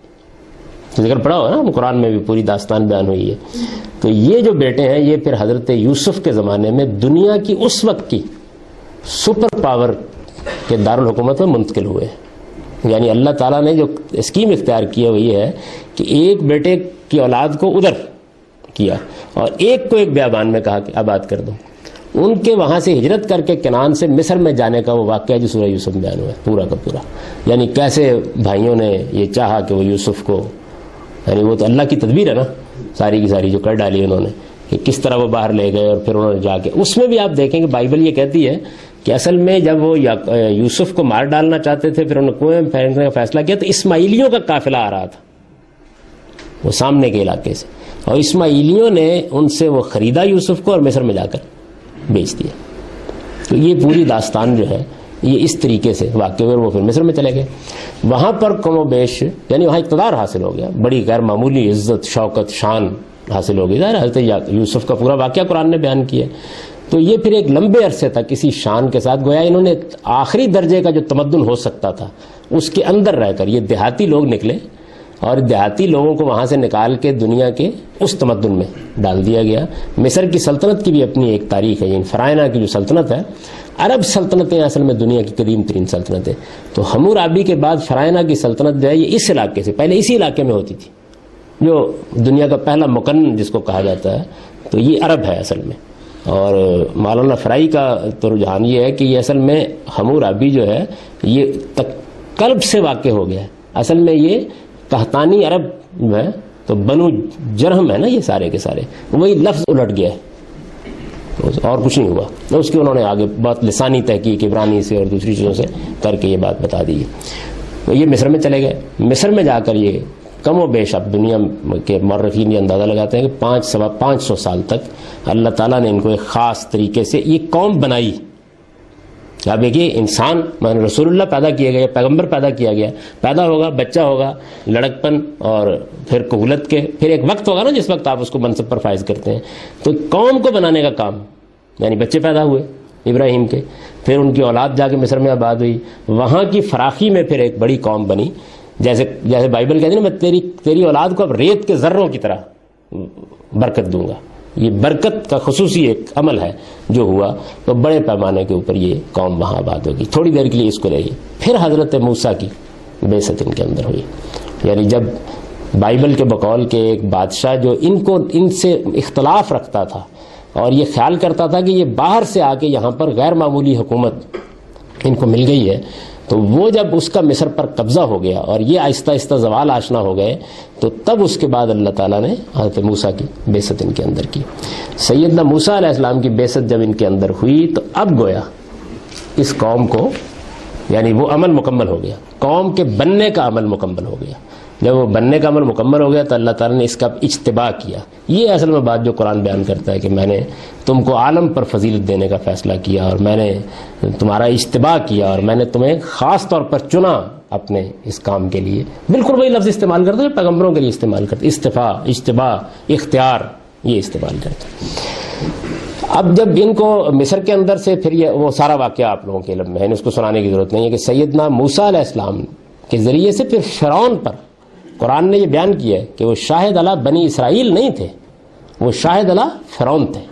ذکر پڑھا ہو نا قرآن میں بھی پوری داستان بیان ہوئی ہے۔ تو یہ جو بیٹے ہیں یہ پھر حضرت یوسف کے زمانے میں دنیا کی اس وقت کی سپر پاور کے دارالحکومت میں منتقل ہوئے، یعنی اللہ تعالیٰ نے جو اسکیم اختیار کی ہے وہ یہ ہے کہ ایک بیٹے کی اولاد کو ادھر کیا اور ایک کو ایک بیابان میں کہا کہ آباد کر دو۔ ان کے وہاں سے ہجرت کر کے کنعان سے مصر میں جانے کا وہ واقعہ جو سورہ یوسف میں بیان ہوا ہے پورا کا پورا، یعنی کیسے بھائیوں نے یہ چاہا کہ وہ یوسف کو، یعنی وہ تو اللہ کی تدبیر ہے نا ساری کی ساری جو کر ڈالی انہوں نے، کہ کس طرح وہ باہر لے گئے اور پھر انہوں نے جا کے، اس میں بھی آپ دیکھیں کہ بائبل یہ کہتی ہے کہ اصل میں جب وہ یوسف کو مار ڈالنا چاہتے تھے پھر انہوں نے کنویں میں پھینکنے کا فیصلہ کیا تو اسماعیلیوں کا قافلہ آ رہا تھا وہ سامنے کے علاقے سے، اور اسماعیلیوں نے ان سے وہ خریدا یوسف کو اور مصر میں جا کر بیچ دیا۔ تو یہ پوری داستان جو ہے یہ اس طریقے سے واقع ہوئے، وہ پھر مصر میں چلے گئے، وہاں پر کم و بیش یعنی وہاں اقتدار حاصل ہو گیا، بڑی غیر معمولی عزت شوکت شان حاصل ہو گئی، ظاہر حضرت یوسف کا پورا واقعہ قرآن نے بیان کیا۔ تو یہ پھر ایک لمبے عرصے تک اسی شان کے ساتھ گویا انہوں نے آخری درجے کا جو تمدن ہو سکتا تھا اس کے اندر رہ کر، یہ دیہاتی لوگ نکلے اور دیہاتی لوگوں کو وہاں سے نکال کے دنیا کے اس تمدن میں ڈال دیا گیا. مصر کی سلطنت کی بھی اپنی ایک تاریخ ہے, یعنی فرائنہ کی جو سلطنت ہے, عرب سلطنتیں اصل میں دنیا کی قدیم ترین سلطنتیں. تو حمورابی کے بعد فرائنہ کی سلطنت جو ہے یہ اس علاقے سے, پہلے اسی علاقے میں ہوتی تھی, جو دنیا کا پہلا مکن جس کو کہا جاتا ہے, تو یہ عرب ہے اصل میں. اور مولانا فرائی کا تو رجحان یہ ہے کہ یہ اصل میں حمورابی جو ہے یہ قلب سے واقع ہو گیا ہے. اصل میں یہ قحطانی عرب جو ہے تو بنو جرہم ہے نا, یہ سارے کے سارے وہی لفظ الٹ گیا ہے اور کچھ نہیں ہوا. اس کی انہوں نے آگے بہت لسانی تحقیق عبرانی سے اور دوسری چیزوں سے کر کے یہ بات بتا دی. یہ مصر میں چلے گئے. مصر میں جا کر یہ کم و بیش اب دنیا کے مورخین یہ اندازہ لگاتے ہیں کہ پانچ سوا پانچ سو سال تک اللہ تعالیٰ نے ان کو ایک خاص طریقے سے یہ قوم بنائی. آپ دیکھیے انسان مان رسول اللہ پیدا کیا گیا, پیغمبر پیدا کیا گیا, پیدا ہوگا, بچہ ہوگا, لڑکپن اور پھر کہولت کے, پھر ایک وقت ہوگا نا جس وقت آپ اس کو منصب پر فائز کرتے ہیں. تو قوم کو بنانے کا کام, یعنی بچے پیدا ہوئے ابراہیم کے, پھر ان کی اولاد جا کے مصر میں آباد ہوئی, وہاں کی فراخی میں پھر ایک بڑی قوم بنی. جیسے جیسے بائبل کہتی ہے نا, میں تیری تیری اولاد کو اب ریت کے ذروں کی طرح برکت دوں گا. یہ برکت کا خصوصی ایک عمل ہے جو ہوا, تو بڑے پیمانے کے اوپر یہ قوم وہاں آباد ہوگی. تھوڑی دیر کے لیے اس کو رہی, پھر حضرت موسیٰ کی بعثت ان کے اندر ہوئی. یعنی جب بائبل کے بقول کے ایک بادشاہ جو ان کو ان سے اختلاف رکھتا تھا اور یہ خیال کرتا تھا کہ یہ باہر سے آ کے یہاں پر غیر معمولی حکومت ان کو مل گئی ہے, تو وہ جب اس کا مصر پر قبضہ ہو گیا اور یہ آہستہ آہستہ زوال آشنا ہو گئے, تو تب اس کے بعد اللہ تعالیٰ نے حضرت موسیٰ کی بعثت ان کے اندر کی. سیدنا موسیٰ علیہ السلام کی بعثت جب ان کے اندر ہوئی تو اب گویا اس قوم کو, یعنی وہ عمل مکمل ہو گیا, قوم کے بننے کا عمل مکمل ہو گیا. جب وہ بننے کا عمل مکمل ہو گیا تو اللہ تعالیٰ نے اس کا اجتباء کیا. یہ اصل میں بات جو قرآن بیان کرتا ہے کہ میں نے تم کو عالم پر فضیلت دینے کا فیصلہ کیا اور میں نے تمہارا اجتباء کیا اور میں نے تمہیں خاص طور پر چنا اپنے اس کام کے لیے. بالکل وہی لفظ استعمال کرتے ہیں پیغمبروں کے لیے استعمال کرتے, استفاء, اجتباء, اختیار, یہ استعمال کرتے ہیں. اب جب ان کو مصر کے اندر سے پھر یہ وہ سارا واقعہ آپ لوگوں کے علم میں ہے, اس کو سنانے کی ضرورت نہیں ہے کہ سیدنا موسیٰ علیہ السلام کے ذریعے سے پھر فرعون پر قرآن نے یہ بیان کیا ہے کہ وہ شاہد علی بنی اسرائیل نہیں تھے, وہ شاہد علی فرعون تھے.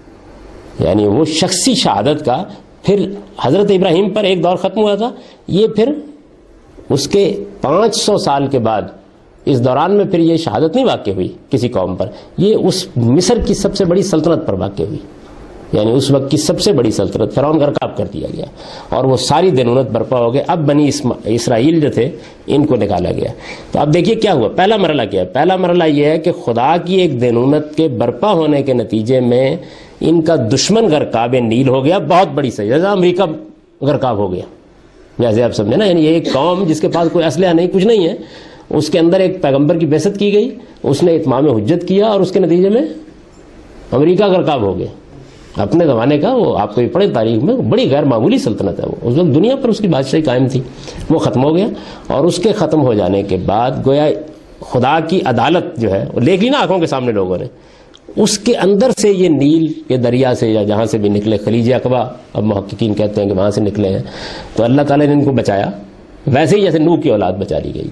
یعنی وہ شخصی شہادت کا پھر حضرت ابراہیم پر ایک دور ختم ہوا تھا, یہ پھر اس کے پانچ سو سال کے بعد اس دوران میں پھر یہ شہادت نہیں واقع ہوئی کسی قوم پر, یہ اس مصر کی سب سے بڑی سلطنت پر واقع ہوئی. یعنی اس وقت کی سب سے بڑی سلطنت فرعون غرقاب کر دیا گیا اور وہ ساری دینونت برپا ہو گئے. اب بنی اسرائیل جو تھے ان کو نکالا گیا. تو اب دیکھیے کیا ہوا, پہلا مرحلہ کیا ہے. پہلا مرحلہ یہ ہے کہ خدا کی ایک دینونت کے برپا ہونے کے نتیجے میں ان کا دشمن غرقاب نیل ہو گیا, بہت بڑی سزا, جیسا امریکہ غرقاب ہو گیا, جیسے آپ سمجھے نا. یعنی یہ ایک قوم جس کے پاس کوئی اسلحہ نہیں, کچھ نہیں ہے, اس کے اندر ایک پیغمبر کی بعثت کی گئی, اس نے اتمام حجت کیا اور اس کے نتیجے میں امریکہ غرقاب ہو گیا. اپنے زمانے کا وہ آپ کو پڑھے تاریخ میں بڑی غیر معمولی سلطنت ہے, وہ اس وقت دنیا پر اس کی بادشاہی قائم تھی, وہ ختم ہو گیا. اور اس کے ختم ہو جانے کے بعد گویا خدا کی عدالت جو ہے وہ دیکھ لی نا آنکھوں کے سامنے لوگوں نے, اس کے اندر سے یہ نیل کے دریا سے یا جہاں سے بھی نکلے, خلیج عقبہ اب محققین کہتے ہیں کہ وہاں سے نکلے ہیں, تو اللہ تعالیٰ نے ان کو بچایا ویسے ہی جیسے نوح کی اولاد بچا لی گئی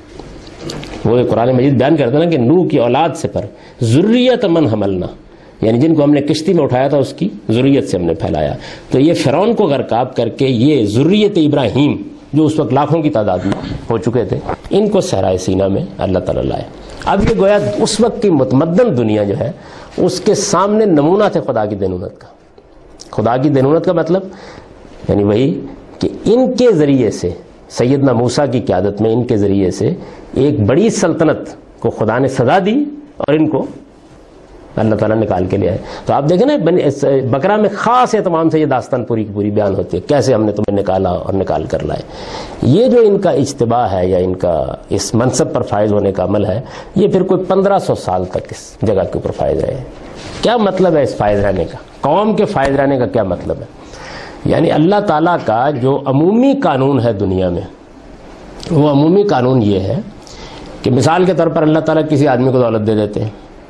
تھی. وہ قرآن مجید بیان کرتا نا کہ نوح کی اولاد سے پر ذریت من حملنا, یعنی جن کو ہم نے کشتی میں اٹھایا تھا اس کی ذریت سے ہم نے پھیلایا. تو یہ فرعون کو غرقاب کر کے یہ ذریت ابراہیم جو اس وقت لاکھوں کی تعداد میں ہو چکے تھے, ان کو صحرائے سینا میں اللہ تعالیٰ لائے. اب یہ گویا اس وقت کی متمدن دنیا جو ہے اس کے سامنے نمونہ تھے خدا کی دینونت کا. خدا کی دینونت کا مطلب یعنی وہی کہ ان کے ذریعے سے سیدنا موسیٰ کی قیادت میں ان کے ذریعے سے ایک بڑی سلطنت کو خدا نے سزا دی اور ان کو اللہ تعالیٰ نکال کے لے آئے. تو آپ دیکھیں نا بقرہ میں خاص اہتمام سے یہ داستان پوری کی پوری بیان ہوتی ہے, کیسے ہم نے تمہیں نکالا اور نکال کر لائے. یہ جو ان کا اجتباع ہے یا ان کا اس منصب پر فائز ہونے کا عمل ہے, یہ پھر کوئی پندرہ سو سال تک اس جگہ کے اوپر فائز رہے. کیا مطلب ہے اس فائز رہنے کا, قوم کے فائز رہنے کا کیا مطلب ہے؟ یعنی اللہ تعالیٰ کا جو عمومی قانون ہے دنیا میں, وہ عمومی قانون یہ ہے کہ مثال کے طور پر اللہ تعالیٰ کسی آدمی کو دولت دے دیتے ہیں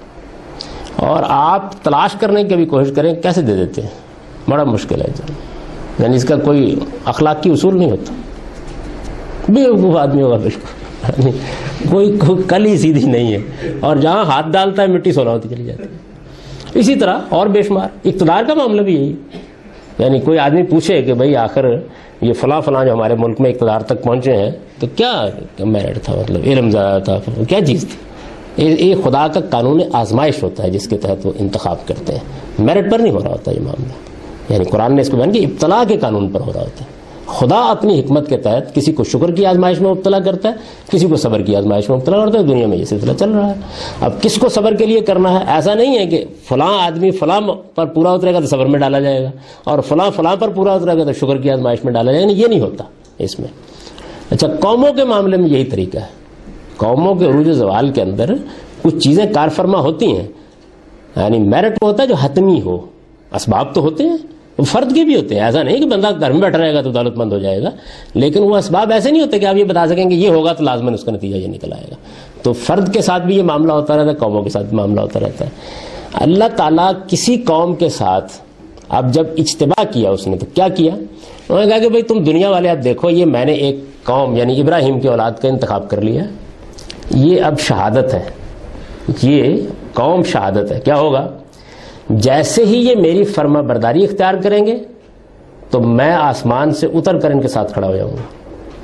اور آپ تلاش کرنے کی بھی کوشش کریں کیسے دے دیتے ہیں, بڑا مشکل ہے. یعنی اس کا کوئی اخلاقی اصول نہیں ہوتا, بے وقوف آدمی ہوگا بالکل, کوئی, کوئی کل ہی سیدھی نہیں ہے، اور جہاں ہاتھ ڈالتا ہے مٹی سونا ہوتی چلی جاتی ہے۔ اسی طرح اور بے شمار اقتدار کا معاملہ بھی یہی، یعنی کوئی آدمی پوچھے کہ بھائی آخر یہ فلاں فلاں جو ہمارے ملک میں اقتدار تک پہنچے ہیں تو کیا میرٹ تھا، مطلب علم زیادہ تھا، کیا چیز تھی؟ یہ خدا کا قانون آزمائش ہوتا ہے جس کے تحت وہ انتخاب کرتے ہیں، میرٹ پر نہیں ہو رہا ہوتا یہ معاملہ، یعنی قرآن نے اس کو بیان کہ ابتلا کے قانون پر ہو رہا ہوتا ہے۔ خدا اپنی حکمت کے تحت کسی کو شکر کی آزمائش میں مبتلا کرتا ہے، کسی کو صبر کی آزمائش میں مبتلا کرتا ہے، دنیا میں یہ سلسلہ چل رہا ہے۔ اب کس کو صبر کے لیے کرنا ہے، ایسا نہیں ہے کہ فلاں آدمی فلاں پر پورا اترے گا تو صبر میں ڈالا جائے گا، اور فلاں فلاں پر پورا اترے گا تو شکر کی آزمائش میں ڈالا جائے گا، یہ نہیں ہوتا اس میں۔ اچھا، قوموں کے معاملے میں یہی طریقہ ہے، قوموں کے عروج و زوال کے اندر کچھ چیزیں کار فرما ہوتی ہیں، یعنی میرٹ ہوتا ہے جو حتمی ہو، اسباب تو ہوتے ہیں، فرد کے بھی ہوتے ہیں، ایسا نہیں کہ بندہ گھر میں بیٹھا رہے گا تو دولت مند ہو جائے گا، لیکن وہ اسباب ایسے نہیں ہوتے کہ آپ یہ بتا سکیں کہ یہ ہوگا تو لازماً اس کا نتیجہ یہ نکل آئے گا۔ تو فرد کے ساتھ بھی یہ معاملہ ہوتا رہتا ہے، قوموں کے ساتھ بھی معاملہ ہوتا رہتا ہے۔ اللہ تعالیٰ کسی قوم کے ساتھ اب جب اجتباع کیا اس نے تو کیا کیا، انہوں نے کہا کہ بھائی تم دنیا والے اب دیکھو، یہ میں نے ایک قوم یعنی ابراہیم کی اولاد کا انتخاب کر لیا، یہ اب شہادت ہے، یہ قوم شہادت ہے۔ کیا ہوگا؟ جیسے ہی یہ میری فرما برداری اختیار کریں گے تو میں آسمان سے اتر کر ان کے ساتھ کھڑا ہو جاؤں گا۔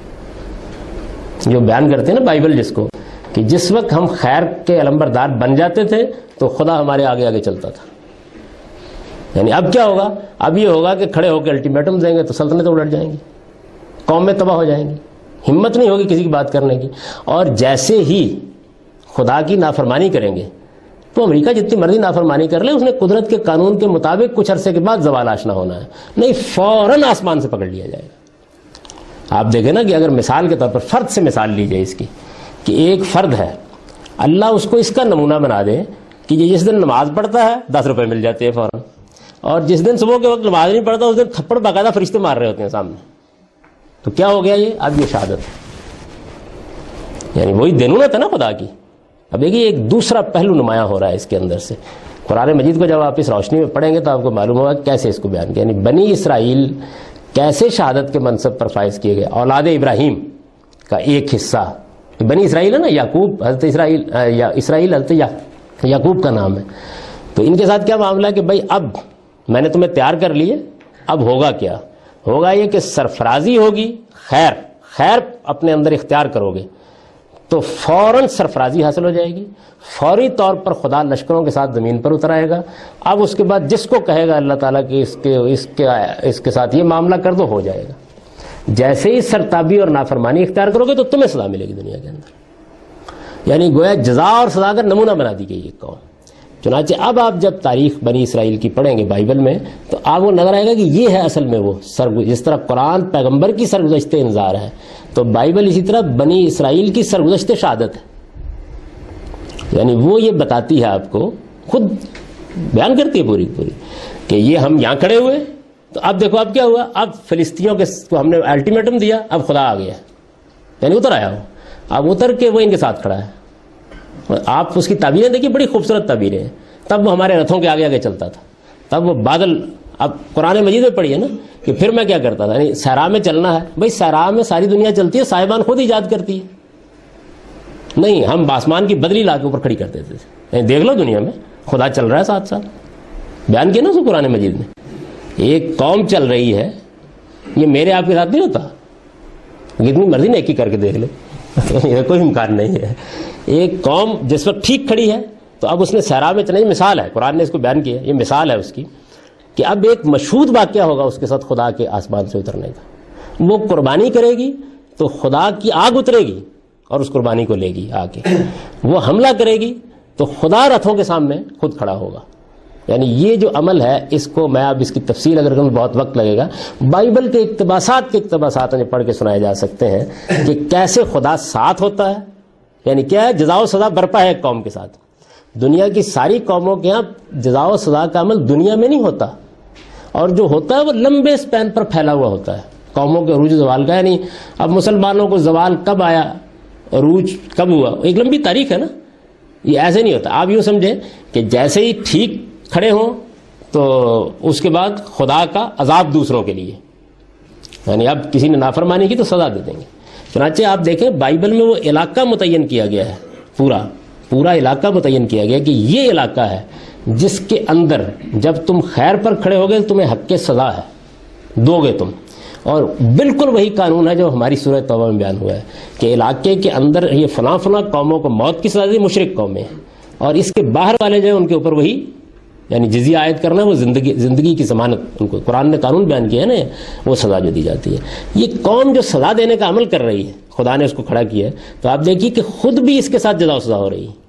جو بیان کرتے ہیں نا بائبل جس کو، کہ جس وقت ہم خیر کے علمبردار بن جاتے تھے تو خدا ہمارے آگے آگے چلتا تھا، یعنی اب کیا ہوگا؟ اب یہ ہوگا کہ کھڑے ہو کے الٹیمیٹم دیں گے تو سلطنتیں الٹ جائیں گی، قومیں تباہ ہو جائیں گی، ہمت نہیں ہوگی کسی کی بات کرنے کی۔ اور جیسے ہی خدا کی نافرمانی کریں گے تو امریکہ جتنی مرضی نافرمانی کر لے، اس نے قدرت کے قانون کے مطابق کچھ عرصے کے بعد زوال آشنا ہونا ہے، نہیں فوراً آسمان سے پکڑ لیا جائے گا۔ آپ دیکھیں نا کہ اگر مثال کے طور پر فرد سے مثال لی جائے اس کی، کہ ایک فرد ہے، اللہ اس کو اس کا نمونہ بنا دے کہ یہ جس دن نماز پڑھتا ہے دس روپے مل جاتے ہیں فوراً، اور جس دن صبح کے وقت نماز نہیں پڑھتا اس دن تھپڑ باقاعدہ فرشتے مار رہے ہوتے ہیں سامنے، تو کیا ہو گیا یہ؟ اب یہ شہادت ہے، یعنی وہی دینونت ہے نا خدا کی۔ اب دیکھیے ایک دوسرا پہلو نمایاں ہو رہا ہے اس کے اندر سے، قرآن مجید کو جب آپ اس روشنی میں پڑھیں گے تو آپ کو معلوم ہوگا کیسے اس کو بیان کیا، یعنی بنی اسرائیل کیسے شہادت کے منصب پر فائز کیے گئے، اولاد ابراہیم کا ایک حصہ، بنی اسرائیل ہے نا، یعقوب حضرت اسرائیل یا اسرائیل حضرت یعقوب کا نام ہے، تو ان کے ساتھ کیا معاملہ ہے کہ بھائی اب میں نے تمہیں تیار کر لیے، اب ہوگا کیا؟ ہوگا یہ کہ سرفرازی ہوگی، خیر خیر اپنے اندر اختیار کرو گے تو فوراً سرفرازی حاصل ہو جائے گی، فوری طور پر خدا لشکروں کے ساتھ زمین پر اتر آئے گا۔ اب اس کے بعد جس کو کہے گا اللہ تعالیٰ کہ اس کے اس کے اس کے ساتھ یہ معاملہ کر دو، ہو جائے گا۔ جیسے ہی سرتابی اور نافرمانی اختیار کرو گے تو تمہیں سزا ملے گی دنیا کے اندر، یعنی گویا جزا اور سزا کا نمونہ بنا دی گئی ایک قوم۔ چنانچہ اب آپ جب تاریخ بنی اسرائیل کی پڑھیں گے بائبل میں تو آپ کو نظر آئے گا کہ یہ ہے اصل میں وہ سر، جس طرح قرآن پیغمبر کی سرگزشت انذار ہے تو بائبل اسی طرح بنی اسرائیل کی سرگزشت شہادت ہے، یعنی وہ یہ بتاتی ہے، آپ کو خود بیان کرتی ہے پوری پوری کہ یہ ہم یہاں کھڑے ہوئے تو اب دیکھو اب کیا ہوا، اب فلسطینیوں کو ہم نے الٹیمیٹم دیا، اب خدا آ گیا، یعنی اتر آیا ہو، اب اتر کے وہ ان کے ساتھ کھڑا ہے۔ آپ اس کی تعبیریں دیکھیے، بڑی خوبصورت تعبیریں ہیں۔ تب وہ ہمارے رتھوں کے آگے آگے چلتا تھا، تب وہ بادل، اب قرآن مجید میں پڑھی ہے نا کہ پھر میں کیا کرتا تھا، یعنی صحرا میں چلنا ہے، بھائی صحرا میں ساری دنیا چلتی ہے، صاحبان خود ایجاد کرتی ہے، نہیں ہم آسمان کی بدلی لا کے اوپر کھڑی کر دیتے تھے، یعنی دیکھ لو دنیا میں خدا چل رہا ہے ساتھ ساتھ، بیان کیا نا اس کو قرآن مجید میں، ایک قوم چل رہی ہے، یہ میرے آپ کے ساتھ نہیں ہوتا، جتنی مرضی نیکی کر کے دیکھ لو یہ کوئی امکان نہیں ہے۔ ایک قوم جس وقت ٹھیک کھڑی ہے تو اب اس نے صحرا میں چلنے کی مثال ہے، قرآن نے اس کو بیان کیا، یہ مثال ہے اس کی کہ اب ایک مشہود واقعہ ہوگا اس کے ساتھ خدا کے آسمان سے اترنے کا، وہ قربانی کرے گی تو خدا کی آگ اترے گی اور اس قربانی کو لے گی آ کے، وہ حملہ کرے گی تو خدا رتھوں کے سامنے خود کھڑا ہوگا، یعنی یہ جو عمل ہے اس کو میں اب اس کی تفصیل اگر کروں بہت وقت لگے گا، بائبل کے اقتباسات کے اقتباسات میں پڑھ کے سنائے جا سکتے ہیں کہ کیسے خدا ساتھ ہوتا ہے، یعنی کیا ہے، جزا و سزا برپا ہے ایک قوم کے ساتھ۔ دنیا کی ساری قوموں کے یہاں جزا و سزا کا عمل دنیا میں نہیں ہوتا، اور جو ہوتا ہے وہ لمبے سپین پر پھیلا ہوا ہوتا ہے قوموں کے عروج زوال کا، یعنی اب مسلمانوں کو زوال کب آیا، عروج کب ہوا، ایک لمبی تاریخ ہے نا، یہ ایسے نہیں ہوتا۔ آپ یوں سمجھیں کہ جیسے ہی ٹھیک کھڑے ہوں تو اس کے بعد خدا کا عذاب دوسروں کے لیے، یعنی اب کسی نے نافرمانی کی تو سزا دے دیں گے۔ چنانچہ آپ دیکھیں بائبل میں وہ علاقہ متعین کیا گیا ہے، پورا پورا علاقہ متعین کیا گیا کہ یہ علاقہ ہے جس کے اندر جب تم خیر پر کھڑے ہوگے تمہیں حق کے سزا ہے، دو گے تم. اور بالکل وہی قانون ہے جو ہماری سورہ توبہ میں بیان ہوا ہے کہ علاقے کے اندر یہ فلاں فلاں قوموں کو موت کی سزا دی، مشرک قومیں، اور اس کے باہر والے جو ہیں ان کے اوپر وہی یعنی جزیہ عائد کرنا، وہ زندگی زندگی کی ضمانت، ان کو قرآن نے قانون بیان کیا ہے نا، وہ سزا جو دی جاتی ہے. یہ قوم جو سزا دینے کا عمل کر رہی ہے، خدا نے اس کو کھڑا کیا ہے، تو آپ دیکھیے کہ خود بھی اس کے ساتھ جزا و سزا ہو رہی ہے.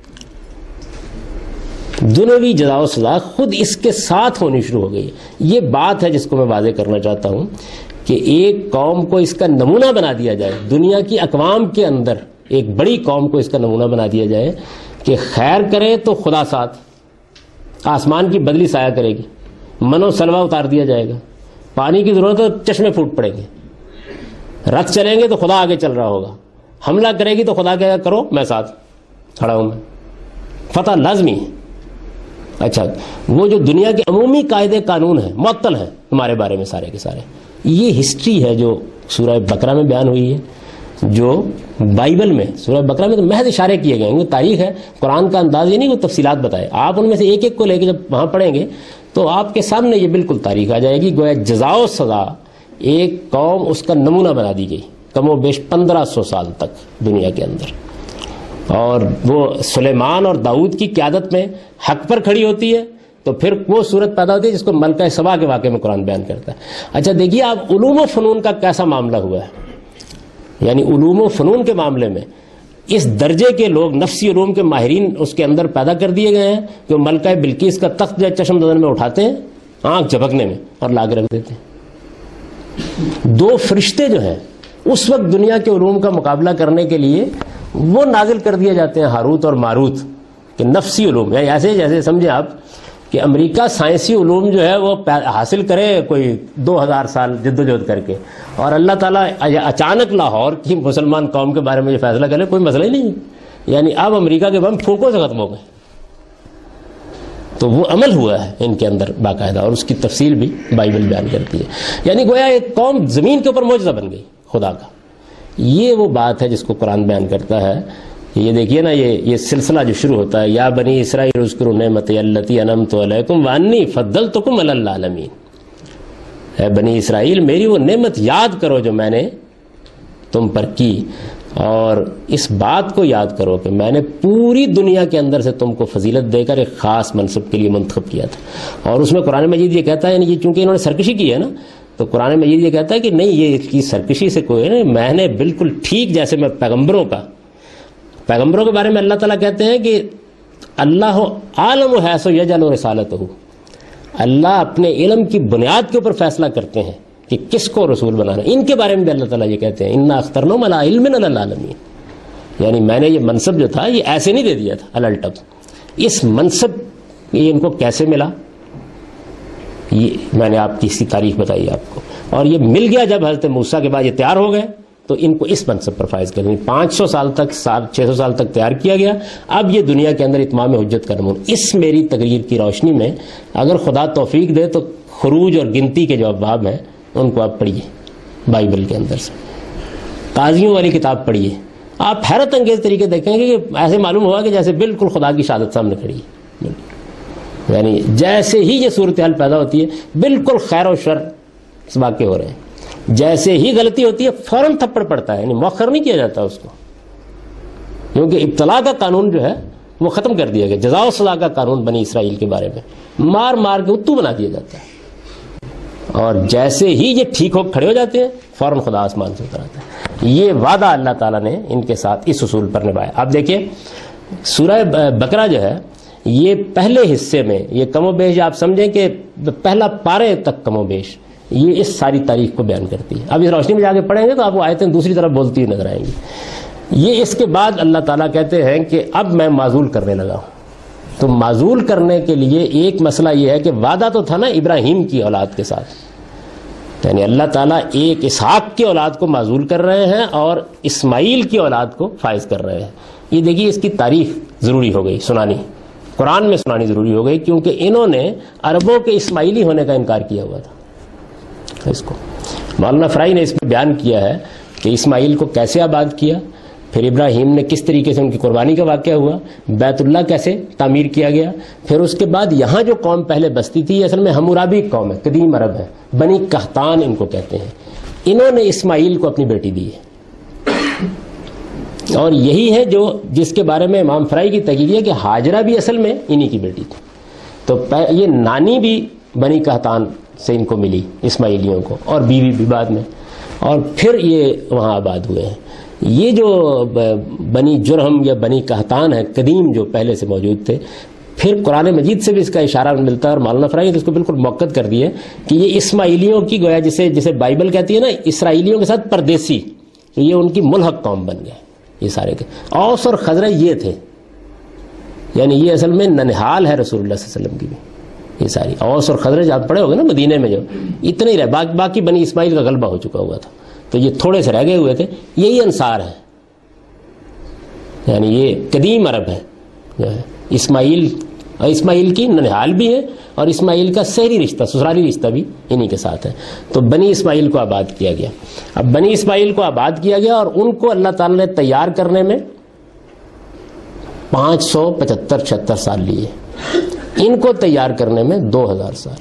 دنیاوی جزا و سزا خود اس کے ساتھ ہونی شروع ہو گئی. یہ بات ہے جس کو میں واضح کرنا چاہتا ہوں کہ ایک قوم کو اس کا نمونہ بنا دیا جائے، دنیا کی اقوام کے اندر ایک بڑی قوم کو اس کا نمونہ بنا دیا جائے کہ خیر کرے تو خدا ساتھ، آسمان کی بدلی سایہ کرے گی، منو سلوا اتار دیا جائے گا، پانی کی ضرورت ہے تو چشمے پھوٹ پڑیں گے، رتھ چلیں گے تو خدا آگے چل رہا ہوگا، حملہ کرے گی تو خدا کہے گا کرو میں ساتھ کھڑا ہوں، میں فتح لازمی ہے. اچھا وہ جو دنیا کے عمومی قاعدے قانون ہیں معطل ہیں تمہارے بارے میں سارے کے سارے. یہ ہسٹری ہے جو سورہ بقرہ میں بیان ہوئی ہے، جو بائبل میں سورہ بقرہ میں تو محض اشارے کیے گئے ہیں، وہ تاریخ ہے. قرآن کا انداز یہ نہیں کہ تفصیلات بتائے، آپ ان میں سے ایک ایک کو لے کے جب وہاں پڑھیں گے تو آپ کے سامنے یہ بالکل تاریخ آ جائے گی. گویا جزا و سزا ایک قوم اس کا نمونہ بنا دی گئی کم و بیش پندرہ سو سال تک دنیا کے اندر، اور وہ سلیمان اور داؤد کی قیادت میں حق پر کھڑی ہوتی ہے تو پھر وہ صورت پیدا ہوتی ہے جس کو ملکہ سبا کے واقعے میں قرآن بیان کرتا ہے. اچھا دیکھیے آپ علوم و فنون کا کیسا معاملہ ہوا ہے، یعنی علوم و فنون کے معاملے میں اس درجے کے لوگ نفسی علوم کے ماہرین اس کے اندر پیدا کر دیے گئے ہیں جو ملکہ بلقیس کا تخت جو چشم ددن میں اٹھاتے ہیں آنکھ جھپکنے میں اور لا کے رکھ دیتے ہیں. دو فرشتے جو ہیں اس وقت دنیا کے علوم کا مقابلہ کرنے کے لیے وہ نازل کر دیے جاتے ہیں، ہاروت اور ماروت، کہ نفسی علوم، یعنی ایسے جیسے سمجھیں آپ کہ امریکہ سائنسی علوم جو ہے وہ حاصل کرے کوئی دو ہزار سال جد و جہد کر کے، اور اللہ تعالیٰ اچانک لاہور کی مسلمان قوم کے بارے میں یہ فیصلہ کرے کوئی مسئلہ ہی نہیں ہے، یعنی اب امریکہ کے بم پھونکوں سے ختم ہو گئے. تو وہ عمل ہوا ہے ان کے اندر باقاعدہ، اور اس کی تفصیل بھی بائبل بیان کرتی ہے. یعنی گویا ایک قوم زمین کے اوپر معجزہ بن گئی خدا کا. یہ وہ بات ہے جس کو قرآن بیان کرتا ہے. یہ دیکھیے نا، یہ یہ سلسلہ جو شروع ہوتا ہے، یا بنی اسرائیل اذکروا نعمتی التی انعمت علیکم وانی فضلتکم علی العالمین. اے بنی اسرائیل میری وہ نعمت یاد کرو جو میں نے تم پر کی، اور اس بات کو یاد کرو کہ میں نے پوری دنیا کے اندر سے تم کو فضیلت دے کر ایک خاص منصب کے لیے منتخب کیا تھا. اور اس میں قرآن مجید یہ کہتا ہے، یعنی یہ چونکہ انہوں نے سرکشی کی ہے نا، تو قرآن مجید یہ کہتا ہے کہ نہیں، یہ اس کی سرکشی سے کوئی نہیں، میں نے بالکل ٹھیک جیسے میں پیغمبروں کا پیغمبروں کے بارے میں اللہ تعالیٰ کہتے ہیں کہ اللہ عالم حیث یجعل رسالتہ، اللہ اپنے علم کی بنیاد کے اوپر فیصلہ کرتے ہیں کہ کس کو رسول بنانا. ان کے بارے میں بھی اللہ تعالیٰ یہ کہتے ہیں انا اخترناہم علی علم علی العالمین، یعنی میں نے یہ منصب جو تھا یہ ایسے نہیں دے دیا تھا الٹپ. اس منصب یہ ان کو کیسے ملا، یہ میں نے آپ کی اس کی تاریخ بتائی آپ کو، اور یہ مل گیا جب حضرت موسیٰ کے بعد یہ تیار ہو گئے تو ان کو اس منصب پر فائز کر دیں. پانچ سو سال تک سال چھ سو سال تک تیار کیا گیا، اب یہ دنیا کے اندر اتمام حجت کا نمونہ. اس میری تقریر کی روشنی میں اگر خدا توفیق دے تو خروج اور گنتی کے جو ابواب ہیں ان کو آپ پڑھیے بائبل کے اندر سے، قاضیوں والی کتاب پڑھیے، آپ حیرت انگیز طریقے دیکھیں گے کہ ایسے معلوم ہوا کہ جیسے بالکل خدا کی شہادت سامنے کھڑی ہے. یعنی جیسے ہی یہ صورتحال پیدا ہوتی ہے بالکل خیر و شر واقع ہو رہے ہیں، جیسے ہی غلطی ہوتی ہے فوراً تھپڑ پڑتا ہے، یعنی مؤخر نہیں کیا جاتا اس کو، کیونکہ ابتلا کا قانون جو ہے وہ ختم کر دیا گیا. جزا و سزا کا قانون بنی اسرائیل کے بارے میں مار مار کے اتو بنا دیا جاتا ہے، اور جیسے ہی یہ ٹھیک ہو کھڑے ہو جاتے ہیں فوراً خدا آسمان سے اتر آتا ہے. یہ وعدہ اللہ تعالیٰ نے ان کے ساتھ اس اصول پر نبھایا. آپ دیکھیں سورہ بقرہ جو ہے یہ پہلے حصے میں یہ کم و بیش آپ سمجھیں کہ پہلا پارے تک کم و بیش یہ اس ساری تاریخ کو بیان کرتی ہے. اب اس روشنی میں جا کے پڑھیں گے تو آپ کو آیتیں دوسری طرف بولتی ہوئی نظر آئیں گی. یہ اس کے بعد اللہ تعالیٰ کہتے ہیں کہ اب میں معزول کرنے لگا ہوں. تو معزول کرنے کے لیے ایک مسئلہ یہ ہے کہ وعدہ تو تھا نا ابراہیم کی اولاد کے ساتھ، یعنی اللہ تعالیٰ ایک اسحاق کی اولاد کو معزول کر رہے ہیں اور اسماعیل کی اولاد کو فائز کر رہے ہیں. یہ دیکھیے اس کی تاریخ ضروری ہو گئی سنانی، قرآن میں سنانی ضروری ہو گئی، کیونکہ انہوں نے عربوں کے اسماعیلی ہونے کا انکار کیا ہوا تھا. اس کو مولانا فرائی نے اس میں بیان کیا ہے کہ اسماعیل کو کیسے آباد کیا، پھر ابراہیم نے کس طریقے سے ان کی قربانی کا واقعہ ہوا، بیت اللہ کیسے تعمیر کیا گیا، پھر اس کے بعد یہاں جو قوم پہلے بستی تھی اصل میں ہمورابی قوم ہے، قدیم عرب ہے، بنی قحطان ان کو کہتے ہیں، انہوں نے اسماعیل کو اپنی بیٹی دی ہے، اور یہی ہے جو جس کے بارے میں امام فرائی کی تحقیق ہے کہ ہاجرہ بھی اصل میں انہی کی بیٹی تھی، تو یہ نانی بھی بنی قحطان سے ان کو ملی اسماعیلیوں کو، اور بیوی بھی بعد میں، اور پھر یہ وہاں آباد ہوئے ہیں۔ یہ جو بنی جرہم یا بنی قحطان ہے قدیم جو پہلے سے موجود تھے، پھر قرآن مجید سے بھی اس کا اشارہ ملتا ہے، اور مولانا فرائی نے اس کو بالکل موقت کر دیا کہ یہ اسماعیلیوں کی گویا جسے جسے بائبل کہتی ہے نا اسرائیلیوں کے ساتھ پردیسی، تو یہ ان کی ملحق قوم بن گئے یہ سارے کے۔ اوس اور خزرج یہ تھے، یعنی یہ اصل میں ننہال ہے رسول اللہ صلی اللہ علیہ وسلم کی بھی، یہ ساری اوس اور خزرج آپ پڑھے ہوگے نا مدینے میں، جو اتنے ہی رہے، باقی بنی اسماعیل کا غلبہ ہو چکا ہوا تھا، تو یہ تھوڑے سے رہ گئے ہوئے تھے، یہی انصار ہیں، یعنی یہ قدیم عرب ہے جو ہے۔ اسماعیل اسماعیل کی ننہال بھی ہے، اور اسماعیل کا سحری رشتہ سسرالی رشتہ بھی انہی کے ساتھ ہے، تو بنی اسماعیل کو آباد کیا گیا۔ اب بنی اسماعیل کو آباد کیا گیا، اور ان کو اللہ تعالیٰ نے تیار کرنے میں پانچ سو پچہتر چھہتر سال لیے، ان کو تیار کرنے میں دو ہزار سال،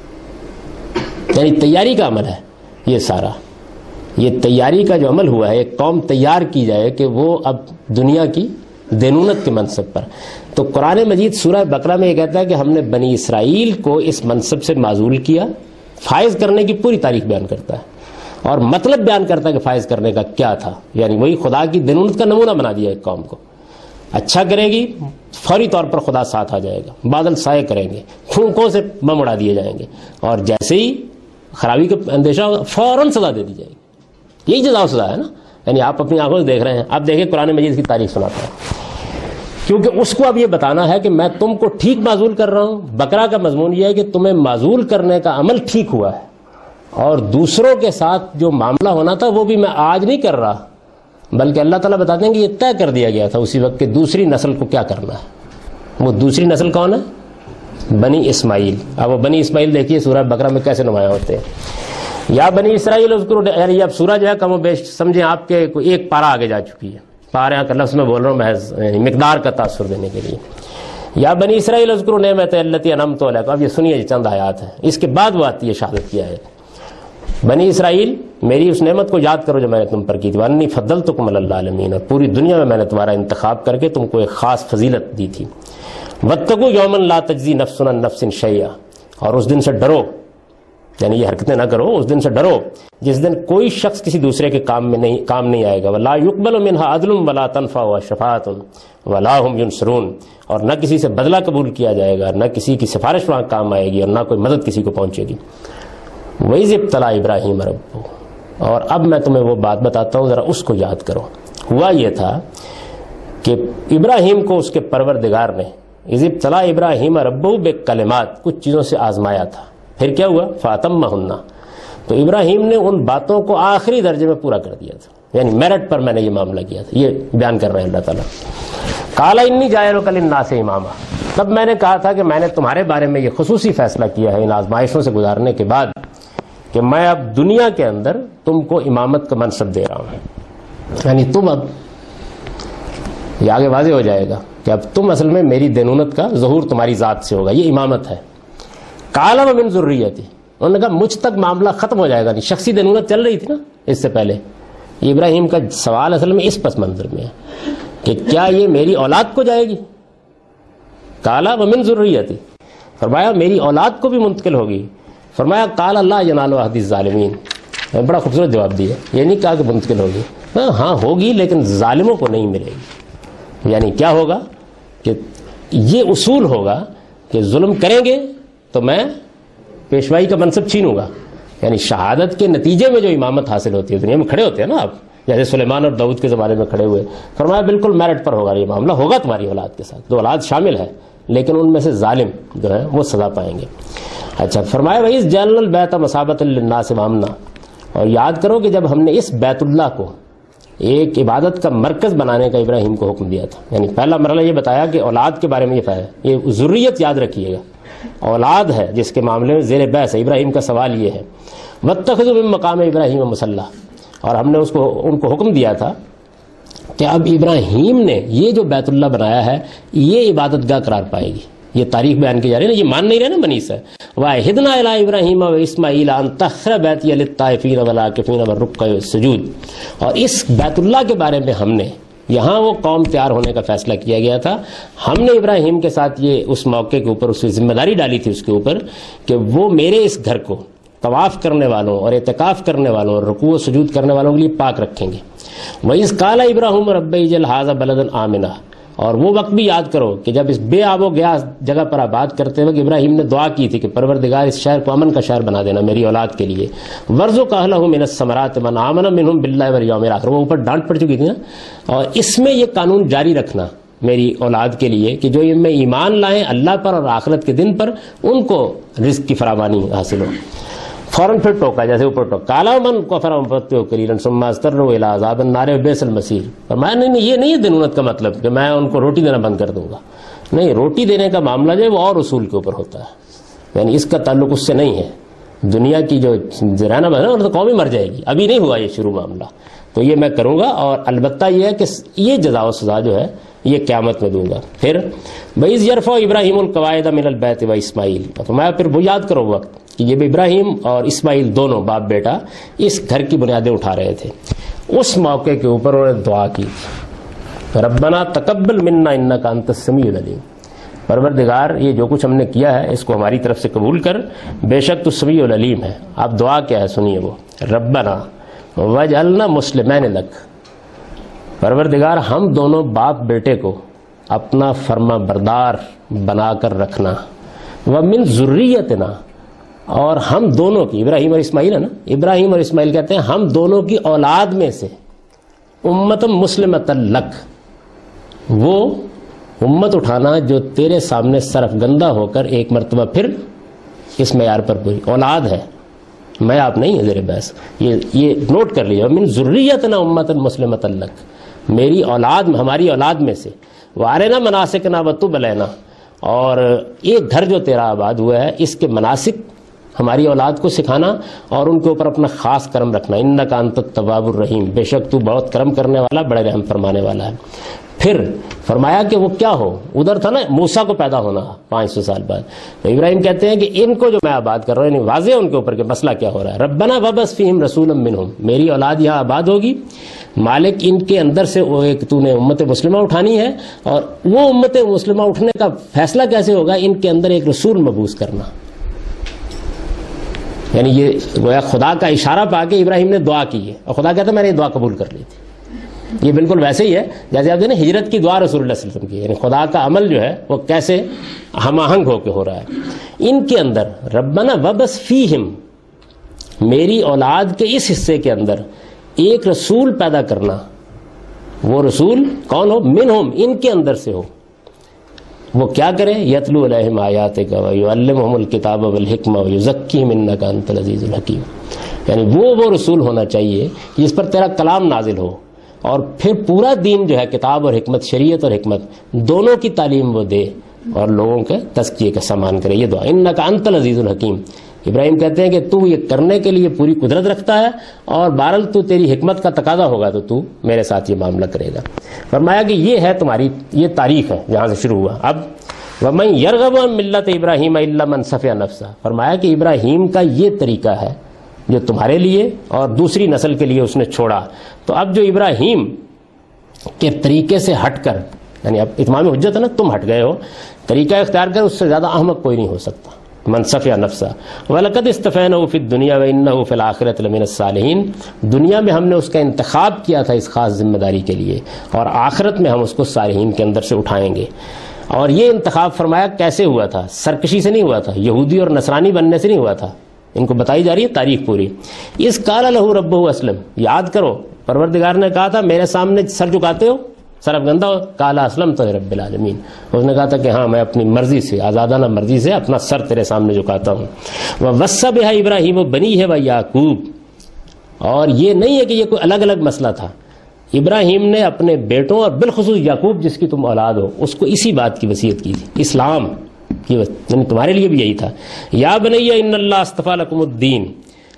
یعنی تیاری کا عمل ہے یہ سارا، یہ تیاری کا جو عمل ہوا ہے، ایک قوم تیار کی جائے کہ وہ اب دنیا کی دینونت کے منصب پر، تو قرآن مجید سورہ بقرہ میں یہ کہتا ہے کہ ہم نے بنی اسرائیل کو اس منصب سے معزول کیا، فائز کرنے کی پوری تاریخ بیان کرتا ہے، اور مطلب بیان کرتا ہے کہ فائز کرنے کا کیا تھا، یعنی وہی خدا کی دینونت کا نمونہ بنا دیا ایک قوم کو، اچھا کرے گی فوری طور پر خدا ساتھ آ جائے گا، بادل سائے کریں گے، پھونکوں سے بم اڑا دیے جائیں گے، اور جیسے ہی خرابی کا اندیشہ ہوگا فوراً سزا دے دی جائے گی، یہی جزا و سزا ہے نا، یعنی آپ اپنی آنکھوں سے دیکھ رہے ہیں، آپ دیکھیں قرآن مجید کی تاریخ سناتا ہے، کیونکہ اس کو اب یہ بتانا ہے کہ میں تم کو ٹھیک معزول کر رہا ہوں۔ بقرہ کا مضمون یہ ہے کہ تمہیں معزول کرنے کا عمل ٹھیک ہوا ہے، اور دوسروں کے ساتھ جو معاملہ ہونا تھا وہ بھی میں آج نہیں کر رہا، بلکہ اللہ تعالیٰ بتاتے ہیں کہ یہ طے کر دیا گیا تھا اسی وقت کہ دوسری نسل کو کیا کرنا ہے۔ وہ دوسری نسل کون ہے؟ بنی اسماعیل۔ اب وہ بنی اسماعیل دیکھیے سورہ بقرہ میں کیسے نمایاں ہوتے ہیں، یا بنی اسرائیل اذکروا، یعنی اب سورہ جو ہے کم و بیش سمجھیں آپ کے کوئی ایک پارہ آگے جا چکی ہے، پارہ کا لفظ میں بول رہا ہوں محض یعنی مقدار کا تاثر دینے کے لیے۔ یا بنی اسرائیل اذکروا نعمت التی انعمت علیکم، اب یہ سنیے چند آیات ہیں، اس کے بعد وہ آتی ہے شہادت کی آیت۔ بنی اسرائیل میری اس نعمت کو یاد کرو جو میں نے تم پر کی تھی، وانی فضلتکم علی العالمین، اور پوری دنیا میں میں نے تمہارا انتخاب کر کے تم کو ایک خاص فضیلت دی تھی۔ واتقوا یوما لا تجزی نفس عن نفس شیئا، اور اس دن سے ڈرو، یعنی یہ حرکتیں نہ کرو، اس دن سے ڈرو جس دن کوئی شخص کسی دوسرے کے کام میں نہیں کام نہیں آئے گا، ولا یقبل منها عدل ولا تنفع شفاعۃ ولا هم ينصرون، اور نہ کسی سے بدلہ قبول کیا جائے گا، نہ کسی کی سفارش وہاں کام آئے گی، اور نہ کوئی مدد کسی کو پہنچے گی۔ وَإِذِ ابْتَلَىٰ إِبْرَاهِيمَ رَبُّهُ، اور اب میں تمہیں وہ بات بتاتا ہوں، ذرا اس کو یاد کرو۔ ہوا یہ تھا کہ ابراہیم کو اس کے پروردگار نے اِذِ ابْتَلَىٰ إِبْرَاهِيمَ رَبُّهُ بِکلمات، کچھ چیزوں سے آزمایا تھا، پھر کیا ہوا؟ فَأَتَمَّهُنَّ، تو ابراہیم نے ان باتوں کو آخری درجے میں پورا کر دیا تھا، یعنی میرٹ پر میں نے یہ معاملہ کیا تھا، یہ بیان کر رہے ہیں اللہ تعالیٰ۔ قَالَ إِنِّي جَاعِلُكَ لِلنَّاسِ إِمَامًا، تب میں نے کہا تھا کہ میں نے تمہارے بارے میں یہ خصوصی فیصلہ کیا ہے ان آزمائشوں سے گزارنے کے بعد کہ میں اب دنیا کے اندر تم کو امامت کا منصب دے رہا ہوں، یعنی تم اب یہ آگے واضح ہو جائے گا کہ اب تم اصل میں میری دینونت کا ظہور تمہاری ذات سے ہوگا، یہ امامت ہے۔ قال ومن ذریتی، انہوں نے کہا مجھ تک معاملہ ختم ہو جائے گا، نہیں شخصی دینونت چل رہی تھی نا اس سے پہلے، ابراہیم کا سوال اصل میں اس پس منظر میں ہے کہ کیا یہ میری اولاد کو جائے گی؟ قال ومن ذریتی، فرمایا میری اولاد کو بھی منتقل ہوگی، فرمایا قال لا ینال عہد الظالمین، بڑا خوبصورت جواب دیا، یہ نہیں کہا کہ منتقل ہوگی، ہاں ہوگی لیکن ظالموں کو نہیں ملے گی، یعنی کیا ہوگا کہ یہ اصول ہوگا کہ ظلم کریں گے تو میں پیشوائی کا منصب چھینوں گا، یعنی شہادت کے نتیجے میں جو امامت حاصل ہوتی ہے، دنیا میں کھڑے ہوتے ہیں نا آپ، جیسے سلیمان اور داؤد کے زمانے میں کھڑے ہوئے، فرمایا بالکل میرٹ پر ہوگا یہ معاملہ، ہوگا تمہاری اولاد کے ساتھ، دو اولاد شامل ہے لیکن ان میں سے ظالم جو ہے وہ سزا پائیں گے۔ اچھا فرمایا وَإِذْ جَعَلْنَا الْبَيْتَ مَثَابَةً لِلنَّاسِ وَأَمْنًا، اور یاد کرو کہ جب ہم نے اس بیت اللہ کو ایک عبادت کا مرکز بنانے کا ابراہیم کو حکم دیا تھا، یعنی پہلا مرحلہ یہ بتایا کہ اولاد کے بارے میں یہ فائدہ، یہ ذریت یاد رکھیے گا، اولاد ہے جس کے معاملے میں زیر بحث ہے، ابراہیم کا سوال یہ ہے۔ وَاتَّخِذُوا مِن مَّقَامِ إِبْرَاهِيمَ مُصَلًّى، اور ہم نے اس کو ان کو حکم دیا تھا کہ اب ابراہیم نے یہ جو بیت اللہ بنایا ہے یہ عبادت گاہ قرار پائے گی. یہ تاریخ بیان کی جا رہی ہے نا, یہ مان نہیں رہے نا بنی سے. وَعَهِدْنَا إِلَىٰ إِبْرَاهِيمَ وَإِسْمَاعِيلَ أَن طَهِّرَ بَيْتِيَ لِلطَّائِفِينَ وَالْعَاكِفِينَ وَالرُّكَّعِ السُّجُودِ. اور اس بیت اللہ کے بارے میں ہم نے یہاں وہ قوم تیار ہونے کا فیصلہ کیا گیا تھا. ہم نے ابراہیم کے ساتھ یہ اس موقع کے اوپر اس کی ذمہ داری ڈالی تھی اس کے اوپر کہ وہ میرے اس گھر کو طواف کرنے والوں اور اعتکاف کرنے والوں اور رکوع و سجود کرنے والوں کے لیے پاک رکھیں گے. وَإِذْ قَالَ إِبْرَاهِيمُ رَبِّ اجْعَلْ هَٰذَا بَلَدًا آمِنًا. اور وہ وقت بھی یاد کرو کہ جب اس بے آب و گیا جگہ پر آباد کرتے وقت ابراہیم نے دعا کی تھی کہ پروردگار اس شہر کو امن کا شہر بنا دینا میری اولاد کے لیے. وَارْزُقْ أَهْلَهُ مِنَ الثَّمَرَاتِ مَنْ آمَنَ مِنْهُمْ بِاللَّهِ وَالْيَوْمِ الْآخِرِ. وہ اوپر ڈانٹ پڑ چکی تھی نا, اور اس میں یہ قانون جاری رکھنا میری اولاد کے لیے کہ جو ان میں ایمان لائیں اللہ پر اور آخرت کے دن پر ان کو رزق کی فراوانی حاصل ہو. فوراً پھر ٹوکا جیسے اوپر ٹوکا کالا من کو فرام پتو کلیلن ثم استروا الى عذاب النار وبئس المصیر. فرمایا نہیں نہیں یہ نہیں ہے دنونت کا مطلب کہ میں ان کو روٹی دینا بند کر دوں گا. نہیں, روٹی دینے کا معاملہ جو ہے وہ اور اصول کے اوپر ہوتا ہے, یعنی اس کا تعلق اس سے نہیں ہے. دنیا کی جو رہنا بنا اور تو قوم ہی مر جائے گی, ابھی نہیں ہوا یہ شروع معاملہ, تو یہ میں کروں گا. اور البتہ یہ ہے کہ یہ جزا و سزا جو ہے یہ قیامت میں دوں گا. پھر وَإِذْ يَرْفَعُ إِبْرَاهِيمُ الْقَوَاعِدَ مِنَ الْبَيْتِ وَإِسْمَاعِيلُ. فرمایا پھر وہ یاد کرو وقت کہ یہ بھی ابراہیم اور اسماعیل دونوں باپ بیٹا اس گھر کی بنیادیں اٹھا رہے تھے. اس موقع کے اوپر انہوں نے دعا کی, ربنا تقبل منا انک انت السمیع العلیم. پروردگار یہ جو کچھ ہم نے کیا ہے اس کو ہماری طرف سے قبول کر, بے شک تو سمیع العلیم ہے. اب دعا کیا ہے سنیے, وہ ربنا وجعلنا مسلمین لک. پروردگار ہم دونوں باپ بیٹے کو اپنا فرما بردار بنا کر رکھنا. ومن ذریتنا, اور ہم دونوں کی, ابراہیم اور اسماعیل ہے نا, ابراہیم اور اسماعیل کہتے ہیں ہم دونوں کی اولاد میں سے امت مسلمۃ لک, وہ امت اٹھانا جو تیرے سامنے صرف گندہ ہو کر ایک مرتبہ پھر اس معیار پر پوری اولاد ہے, میں آپ نہیں ہے زیر بحث. یہ یہ نوٹ کر لیجیے, من ذریتنا امت مسلمۃ لک, میری اولاد میں ہماری اولاد میں سے, وارنا مناسکنا وتب علینا, اور ایک گھر جو تیرا آباد ہوا ہے اس کے مناسک ہماری اولاد کو سکھانا اور ان کے اوپر اپنا خاص کرم رکھنا. انک انت التواب الرحیم, بے شک تو بہت کرم کرنے والا بڑے رحم فرمانے والا ہے. پھر فرمایا کہ وہ کیا ہو, ادھر تھا نا موسیٰ کو پیدا ہونا پانچ سو سال بعد, تو ابراہیم کہتے ہیں کہ ان کو جو میں آباد کر رہا ہوں, یعنی واضح ان کے اوپر کہ مسئلہ کیا ہو رہا ہے. ربنا وبعث فیہم رسولا منہم, میری اولاد یہاں آباد ہوگی, مالک ان کے اندر سے وہ ایک تو نے امت مسلمہ اٹھانی ہے, اور وہ امت مسلمہ اٹھنے کا فیصلہ کیسے ہوگا, ان کے اندر ایک رسول مبعوث کرنا. یعنی یہ گویا خدا کا اشارہ پا کے ابراہیم نے دعا کی ہے, اور خدا کہتا ہے میں نے یہ دعا قبول کر لی تھی. یہ بالکل ویسے ہی ہے جیسے آپ دیکھیں ہجرت کی دعا رسول اللہ صلی اللہ علیہ وسلم کی, یعنی خدا کا عمل جو ہے وہ کیسے ہم آہنگ ہو کے ہو رہا ہے. ان کے اندر ربنا وبعث فیہم, میری اولاد کے اس حصے کے اندر ایک رسول پیدا کرنا. وہ رسول کون ہو, منہم, ان کے اندر سے ہو. وہ کیا کرے, یتلو علیہم آیاتک ویعلمہم الکتاب والحکمہ ویزکیہم انک انت العزیز الحکیم. یعنی وہ وہ رسول ہونا چاہیے جس پر تیرا کلام نازل ہو, اور پھر پورا دین جو ہے کتاب اور حکمت, شریعت اور حکمت دونوں کی تعلیم وہ دے اور لوگوں کے تزکیے کا سامان کرے. یہ دعا انک انت العزیز الحکیم. ابراہیم کہتے ہیں کہ تو یہ کرنے کے لیے پوری قدرت رکھتا ہے, اور بہرحال تو تیری حکمت کا تقاضا ہوگا تو تو میرے ساتھ یہ معاملہ کرے گا. فرمایا کہ یہ ہے تمہاری, یہ تاریخ ہے جہاں سے شروع ہوا. اب وَمَن يَرْغَبُ عَن مِّلَّةِ إِبْرَاهِيمَ إِلَّا مَن سَفِهَ نَفْسَهُ. فرمایا کہ ابراہیم کا یہ طریقہ ہے جو تمہارے لیے اور دوسری نسل کے لیے اس نے چھوڑا. تو اب جو ابراہیم کے طریقے سے ہٹ کر, یعنی اب اتمام حجت ہے نا, تم ہٹ گئے ہو, طریقہ اختیار کر, اس سے زیادہ احمق کوئی نہیں ہو سکتا. من صفیہ نفسہ وَلَقَدْ اسْتَفَيْنَهُ فِي الدُّنْيَا وَإِنَّهُ فِي الْآخِرَةِ لَمِنَ الصَّالِحِينَ. دنیا میں ہم نے اس کا انتخاب کیا تھا اس خاص ذمہ داری کے لیے, اور آخرت میں ہم اس کو صالحین کے اندر سے اٹھائیں گے. اور یہ انتخاب فرمایا کیسے ہوا تھا, سرکشی سے نہیں ہوا تھا, یہودی اور نصرانی بننے سے نہیں ہوا تھا. ان کو بتائی جا رہی ہے تاریخ پوری. اس قال لہ ربہ اسلم, یاد کرو پروردگار نے کہا تھا میرے سامنے سر جھکاتے ہو, سرف گندہ ہو, قال اسلمت لرب العالمین. اس نے کہا تھا کہ ہاں میں اپنی مرضی سے, آزادانہ مرضی سے اپنا سر تیرے سامنے جھکاتا ہوں. وَوَصَّى بِهَا ابراہیم بَنِيهِ وَيَعْقُوبَ. اور یہ نہیں ہے کہ یہ کوئی الگ الگ مسئلہ تھا, ابراہیم نے اپنے بیٹوں اور بالخصوص یعقوب جس کی تم اولاد ہو اس کو اسی بات کی وصیت کی تھی, اسلام کی, یعنی تمہارے لیے بھی یہی تھا. یا بنی ان اللہ اصطفیٰ لکم الدین,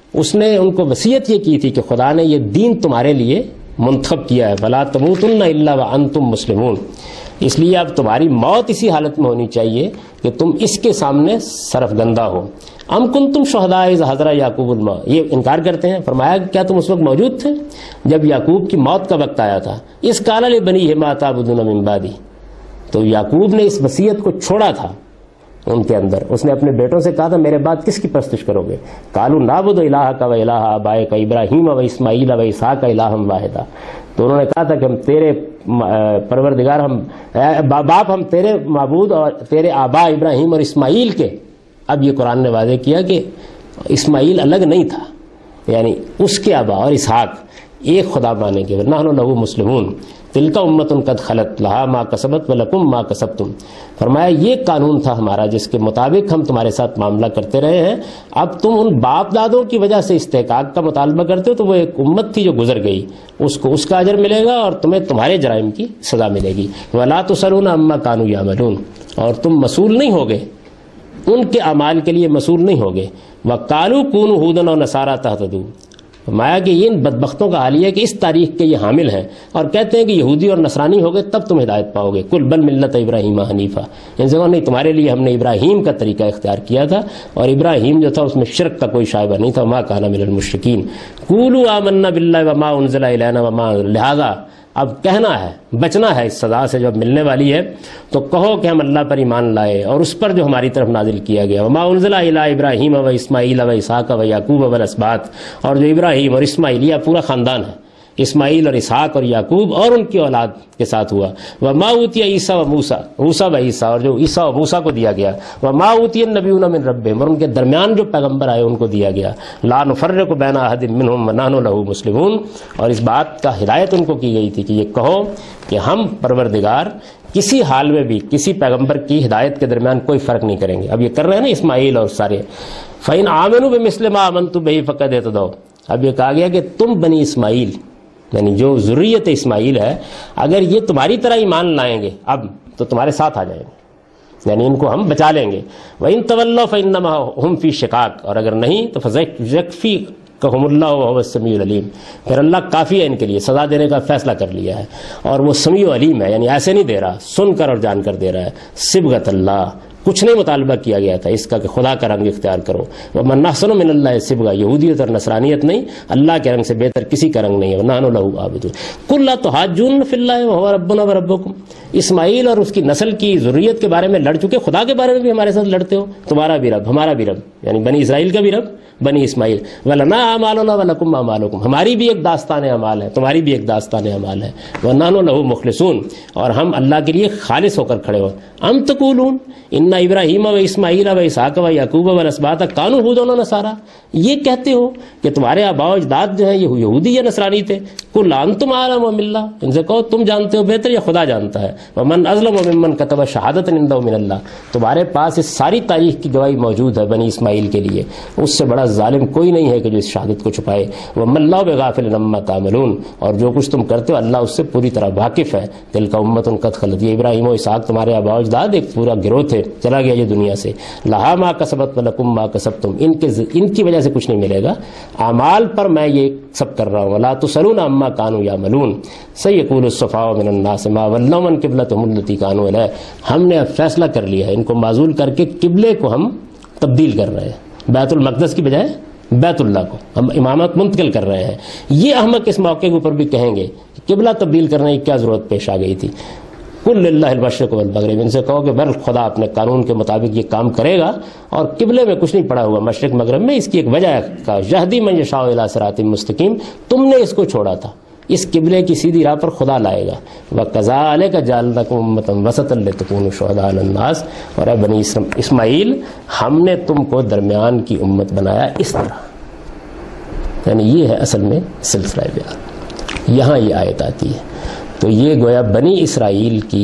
اس نے ان کو وصیت یہ کی تھی کہ خدا نے یہ دین تمہارے لیے منتخب کیا ہے، فلا تموتن الا وانتم مسلمون، اس لیے اب تمہاری موت اسی حالت میں ہونی چاہیے کہ تم اس کے سامنے سرفگندہ ہو۔ ام کنتم شہداء اذ حضر یعقوب الموت، یہ انکار کرتے ہیں، فرمایا کیا تم اس وقت موجود تھے جب یعقوب کی موت کا وقت آیا تھا؟ اس قال لبنیہ ما تعبدون من بعدی، تو یعقوب نے اس وصیت کو چھوڑا تھا ان کے اندر، اس نے اپنے بیٹوں سے کہا تھا میرے بعد کس کی پرستش کرو گے؟ قالوا نعبد الہک و الہ آبائک ابراہیم و اسماعیل و اسحاق الہا واحدا، تو انہوں نے کہا تھا کہ ہم تیرے پروردگار، ہم باپ ہم تیرے معبود اور تیرے آبا ابراہیم اور اسماعیل کے۔ اب یہ قرآن نے واضح کیا کہ اسماعیل الگ نہیں تھا، یعنی اس کے آبا اور اسحاق ایک خدا مانے گے، نحن لہ مسلمون، تلک امۃ قد خلت لہا ما کسبت ولکم ما کسبتم، فرمایا یہ قانون تھا ہمارا جس کے مطابق ہم تمہارے ساتھ معاملہ کرتے رہے ہیں، اب تم ان باپ دادوں کی وجہ سے استحقاق کا مطالبہ کرتے ہو تو وہ ایک امت تھی جو گزر گئی، اس کو اس کا اجر ملے گا اور تمہیں تمہارے جرائم کی سزا ملے گی۔ ولا تسألون عما كانوا يعملون، اور تم مسئول نہیں ہوگے ان کے اعمال کے لیے، مسئول نہیں ہوگے۔ وقالوا كونوا هودا ونصارى تهتدوا، فرمایا کہ ان بدبختوں کا حال یہ ہے کہ اس تاریخ کے یہ حامل ہیں اور کہتے ہیں کہ یہودی اور نصرانی ہوگے تب تم ہدایت پاؤ گے۔ کل بل ملت ابراہیم حنیفہ، ان سے نہیں، تمہارے لیے ہم نے ابراہیم کا طریقہ اختیار کیا تھا، اور ابراہیم جو تھا اس میں شرک کا کوئی شائبہ نہیں تھا، ما کان من المشرکین۔ قولوا آمنا باللہ وما انزل الینا وما، لہذا اب کہنا ہے، بچنا ہے اس سزا سے جب ملنے والی ہے، تو کہو کہ ہم اللہ پر ایمان لائے اور اس پر جو ہماری طرف نازل کیا گیا، وما انزل الی ابراہیم و اسماعیل و اسحاق و یعقوب والاسباط، اور جو ابراہیم اور اسماعیل، یہ پورا خاندان ہے، اسماعیل اور اسحاق اور یعقوب اور ان کی اولاد کے ساتھ ہوا۔ وما اوتی عیسیٰ و موسیٰ، موسیٰ و عیسیٰ، اور جو عیسیٰ و موسیٰ کو دیا گیا، وما اوتی النبیون من ربہم، اور ان کے درمیان جو پیغمبر آئے ان کو دیا گیا، لا نفرق بین احد منہم ونحن لہ مسلمون، اور اس بات کا ہدایت ان کو کی گئی تھی کہ یہ کہو کہ ہم پروردگار کسی حال میں بھی کسی پیغمبر کی ہدایت کے درمیان کوئی فرق نہیں کریں گے۔ اب یہ کر رہے ہیں نا اسماعیل اور سارے، فإن آمنوا بمثل ما آمنتم بہ فقد اہتدوا، اب یہ کہا گیا کہ تم بنی اسماعیل، یعنی جو ذریت اسماعیل ہے، اگر یہ تمہاری طرح ایمان لائیں گے اب تو تمہارے ساتھ آ جائیں گے، یعنی ان کو ہم بچا لیں گے۔ وَإِن تَوَلَّوْا فَإِنَّمَا هُمْ فِي شِقَاقٍ، اور اگر نہیں تو فَسَيَكْفِيكَهُمُ اللَّهُ وَهُوَ السَّمِيعُ الْعَلِيمُ، پھر اللہ کافی ہے ان کے لیے، سزا دینے کا فیصلہ کر لیا ہے، اور وہ سمیع و علیم ہے، یعنی ایسے نہیں دے رہا، سن کر اور جان کر دے رہا ہے۔ صبغۃ اللہ، کچھ نہیں مطالبہ کیا گیا تھا اس کا کہ خدا کا رنگ اختیار کرو، وَمَنْ أَحْسَنُ مِنَ اللَّهِ صِبْغَةً، یہودیت اور نصرانیت نہیں، اللہ کے رنگ سے بہتر کسی کا رنگ نہیں ہے، وَنَحْنُ لَهُ عَابِدُونَ۔ قُل لَا تُحَاجُّونَ فِي اللَّهِ وَهُوَ رَبُّنَا وَرَبُّكُمْ، اسماعیل اور اس کی نسل کی ذریت کے بارے میں لڑ چکے، خدا کے بارے میں بھی ہمارے ساتھ لڑتے ہو، تمہارا بھی رب ہمارا بھی رب، یعنی بنی اسرائیل کا بھی رب بنی اسماعیل، وَلَنَا أَعْمَالُنَا وَلَكُمْ أَعْمَالُكُمْ، ہماری بھی ایک داستان اعمال ہے، تمہاری بھی ایک داستان اعمال ہے، وَنَحْنُ لَهُ مُخْلِصُونَ، اور ہم اللہ کے لیے خالص ہو کر کھڑے ہو۔ ام تقولون ان ابراہیم و اسماعیل و اسحاق و یعقوب والاسباط کانوا ھودا و نصارا، یہ کہتے ہو کہ تمہارے آباء و اجداد جو ہیں یہ یہودی یا نصرانی تھے؟ قل انتم اعلم ام اللہ، ان سے کہو تم جانتے ہو بہتر یا خدا جانتا ہے۔ ومن اظلم ممن کتب شہادۃ عنده من اللہ، تمہارے پاس اس ساری تاریخ کی گواہی موجود ہے بنی اسماعیل کے لیے، اس سے بڑا ظالم کوئی نہیں ہے کہ جو اس شہادت کو چھپائے۔ وما اللہ بغافل عما تعملون، اور جو کچھ تم کرتے ہو اللہ اس سے پوری طرح واقف ہے۔ تلک امۃ قد خلت، یہ ابراہیم و اسحاق تمہارے آباء و اجداد ایک پورا گروہ تھے، چلا گیا یہ دنیا سے۔ لہا ما کسبت ولکم ما کسبتم، ان کے ان کی وجہ سے کچھ نہیں ملے گا، اعمال پر میں یہ سب کر رہا ہوں۔ ولا تسألون عما كانوا يعملون سيقول السفهاء من الناس ما ولوا عن قبلتهم التي كانوا عليها، ہم نے اب فیصلہ کر لیا ہے، ان کو معزول کر کے قبلے کو ہم تبدیل کر رہے ہیں، بیت المقدس کی بجائے بیت اللہ کو ہم امامت منتقل کر رہے ہیں۔ یہ احمق اس موقع کے اوپر بھی کہیں گے کہ قبلہ تبدیل کرنے کی کیا ضرورت پیش آ گئی تھی۔ قل للہ المشرق والمغرب، ان سے کہو کہ بل خدا اپنے قانون کے مطابق یہ کام کرے گا، اور قبلے میں کچھ نہیں پڑا ہوا مشرق مغرب میں، اس کی ایک وجہ کا یہدی من یشاء الی صراط مستقیم، تم نے اس کو چھوڑا تھا، اس قبلے کی سیدھی راہ پر خدا لائے گا۔ وَكَذَلِكَ جَعَلْنَاكُمْ أُمَّةً وَسَطًا لِتَكُونُوا شُهَدَاءَ عَلَى النَّاسِ، اور اے بنی اسماعیل ہم نے تم کو درمیان کی امت بنایا اس طرح، یعنی یہ ہے اصل میں سلسلہ بیان۔ یہاں یہ آیت آتی ہے تو یہ گویا بنی اسرائیل کی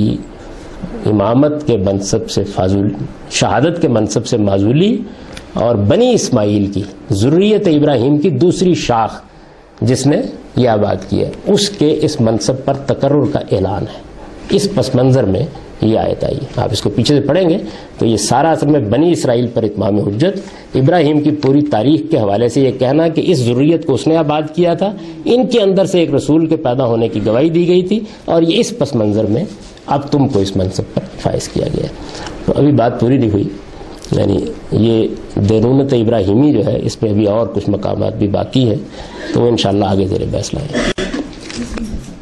امامت کے منصب سے فاضل، شہادت کے منصب سے معزولی، اور بنی اسماعیل کی ذریت ابراہیم کی دوسری شاخ جس نے یہ آباد کی ہے، اس کے اس منصب پر تقرر کا اعلان ہے۔ اس پس منظر میں یہ آیت آئی. آپ اس کو پیچھے سے پڑھیں گے تو یہ سارا اصل میں بنی اسرائیل پر اتمام حجت، ابراہیم کی پوری تاریخ کے حوالے سے یہ کہنا کہ اس ذریت کو اس نے آباد کیا تھا، ان کے اندر سے ایک رسول کے پیدا ہونے کی گواہی دی گئی تھی، اور یہ اس پس منظر میں اب تم کو اس منصب پر فائز کیا گیا. تو ابھی بات پوری نہیں ہوئی، یعنی یہ دینونت ابراہیمی جو ہے اس پہ ابھی اور کچھ مقامات بھی باقی ہے، تو وہ انشاءاللہ آگے زیر بحث لائیں.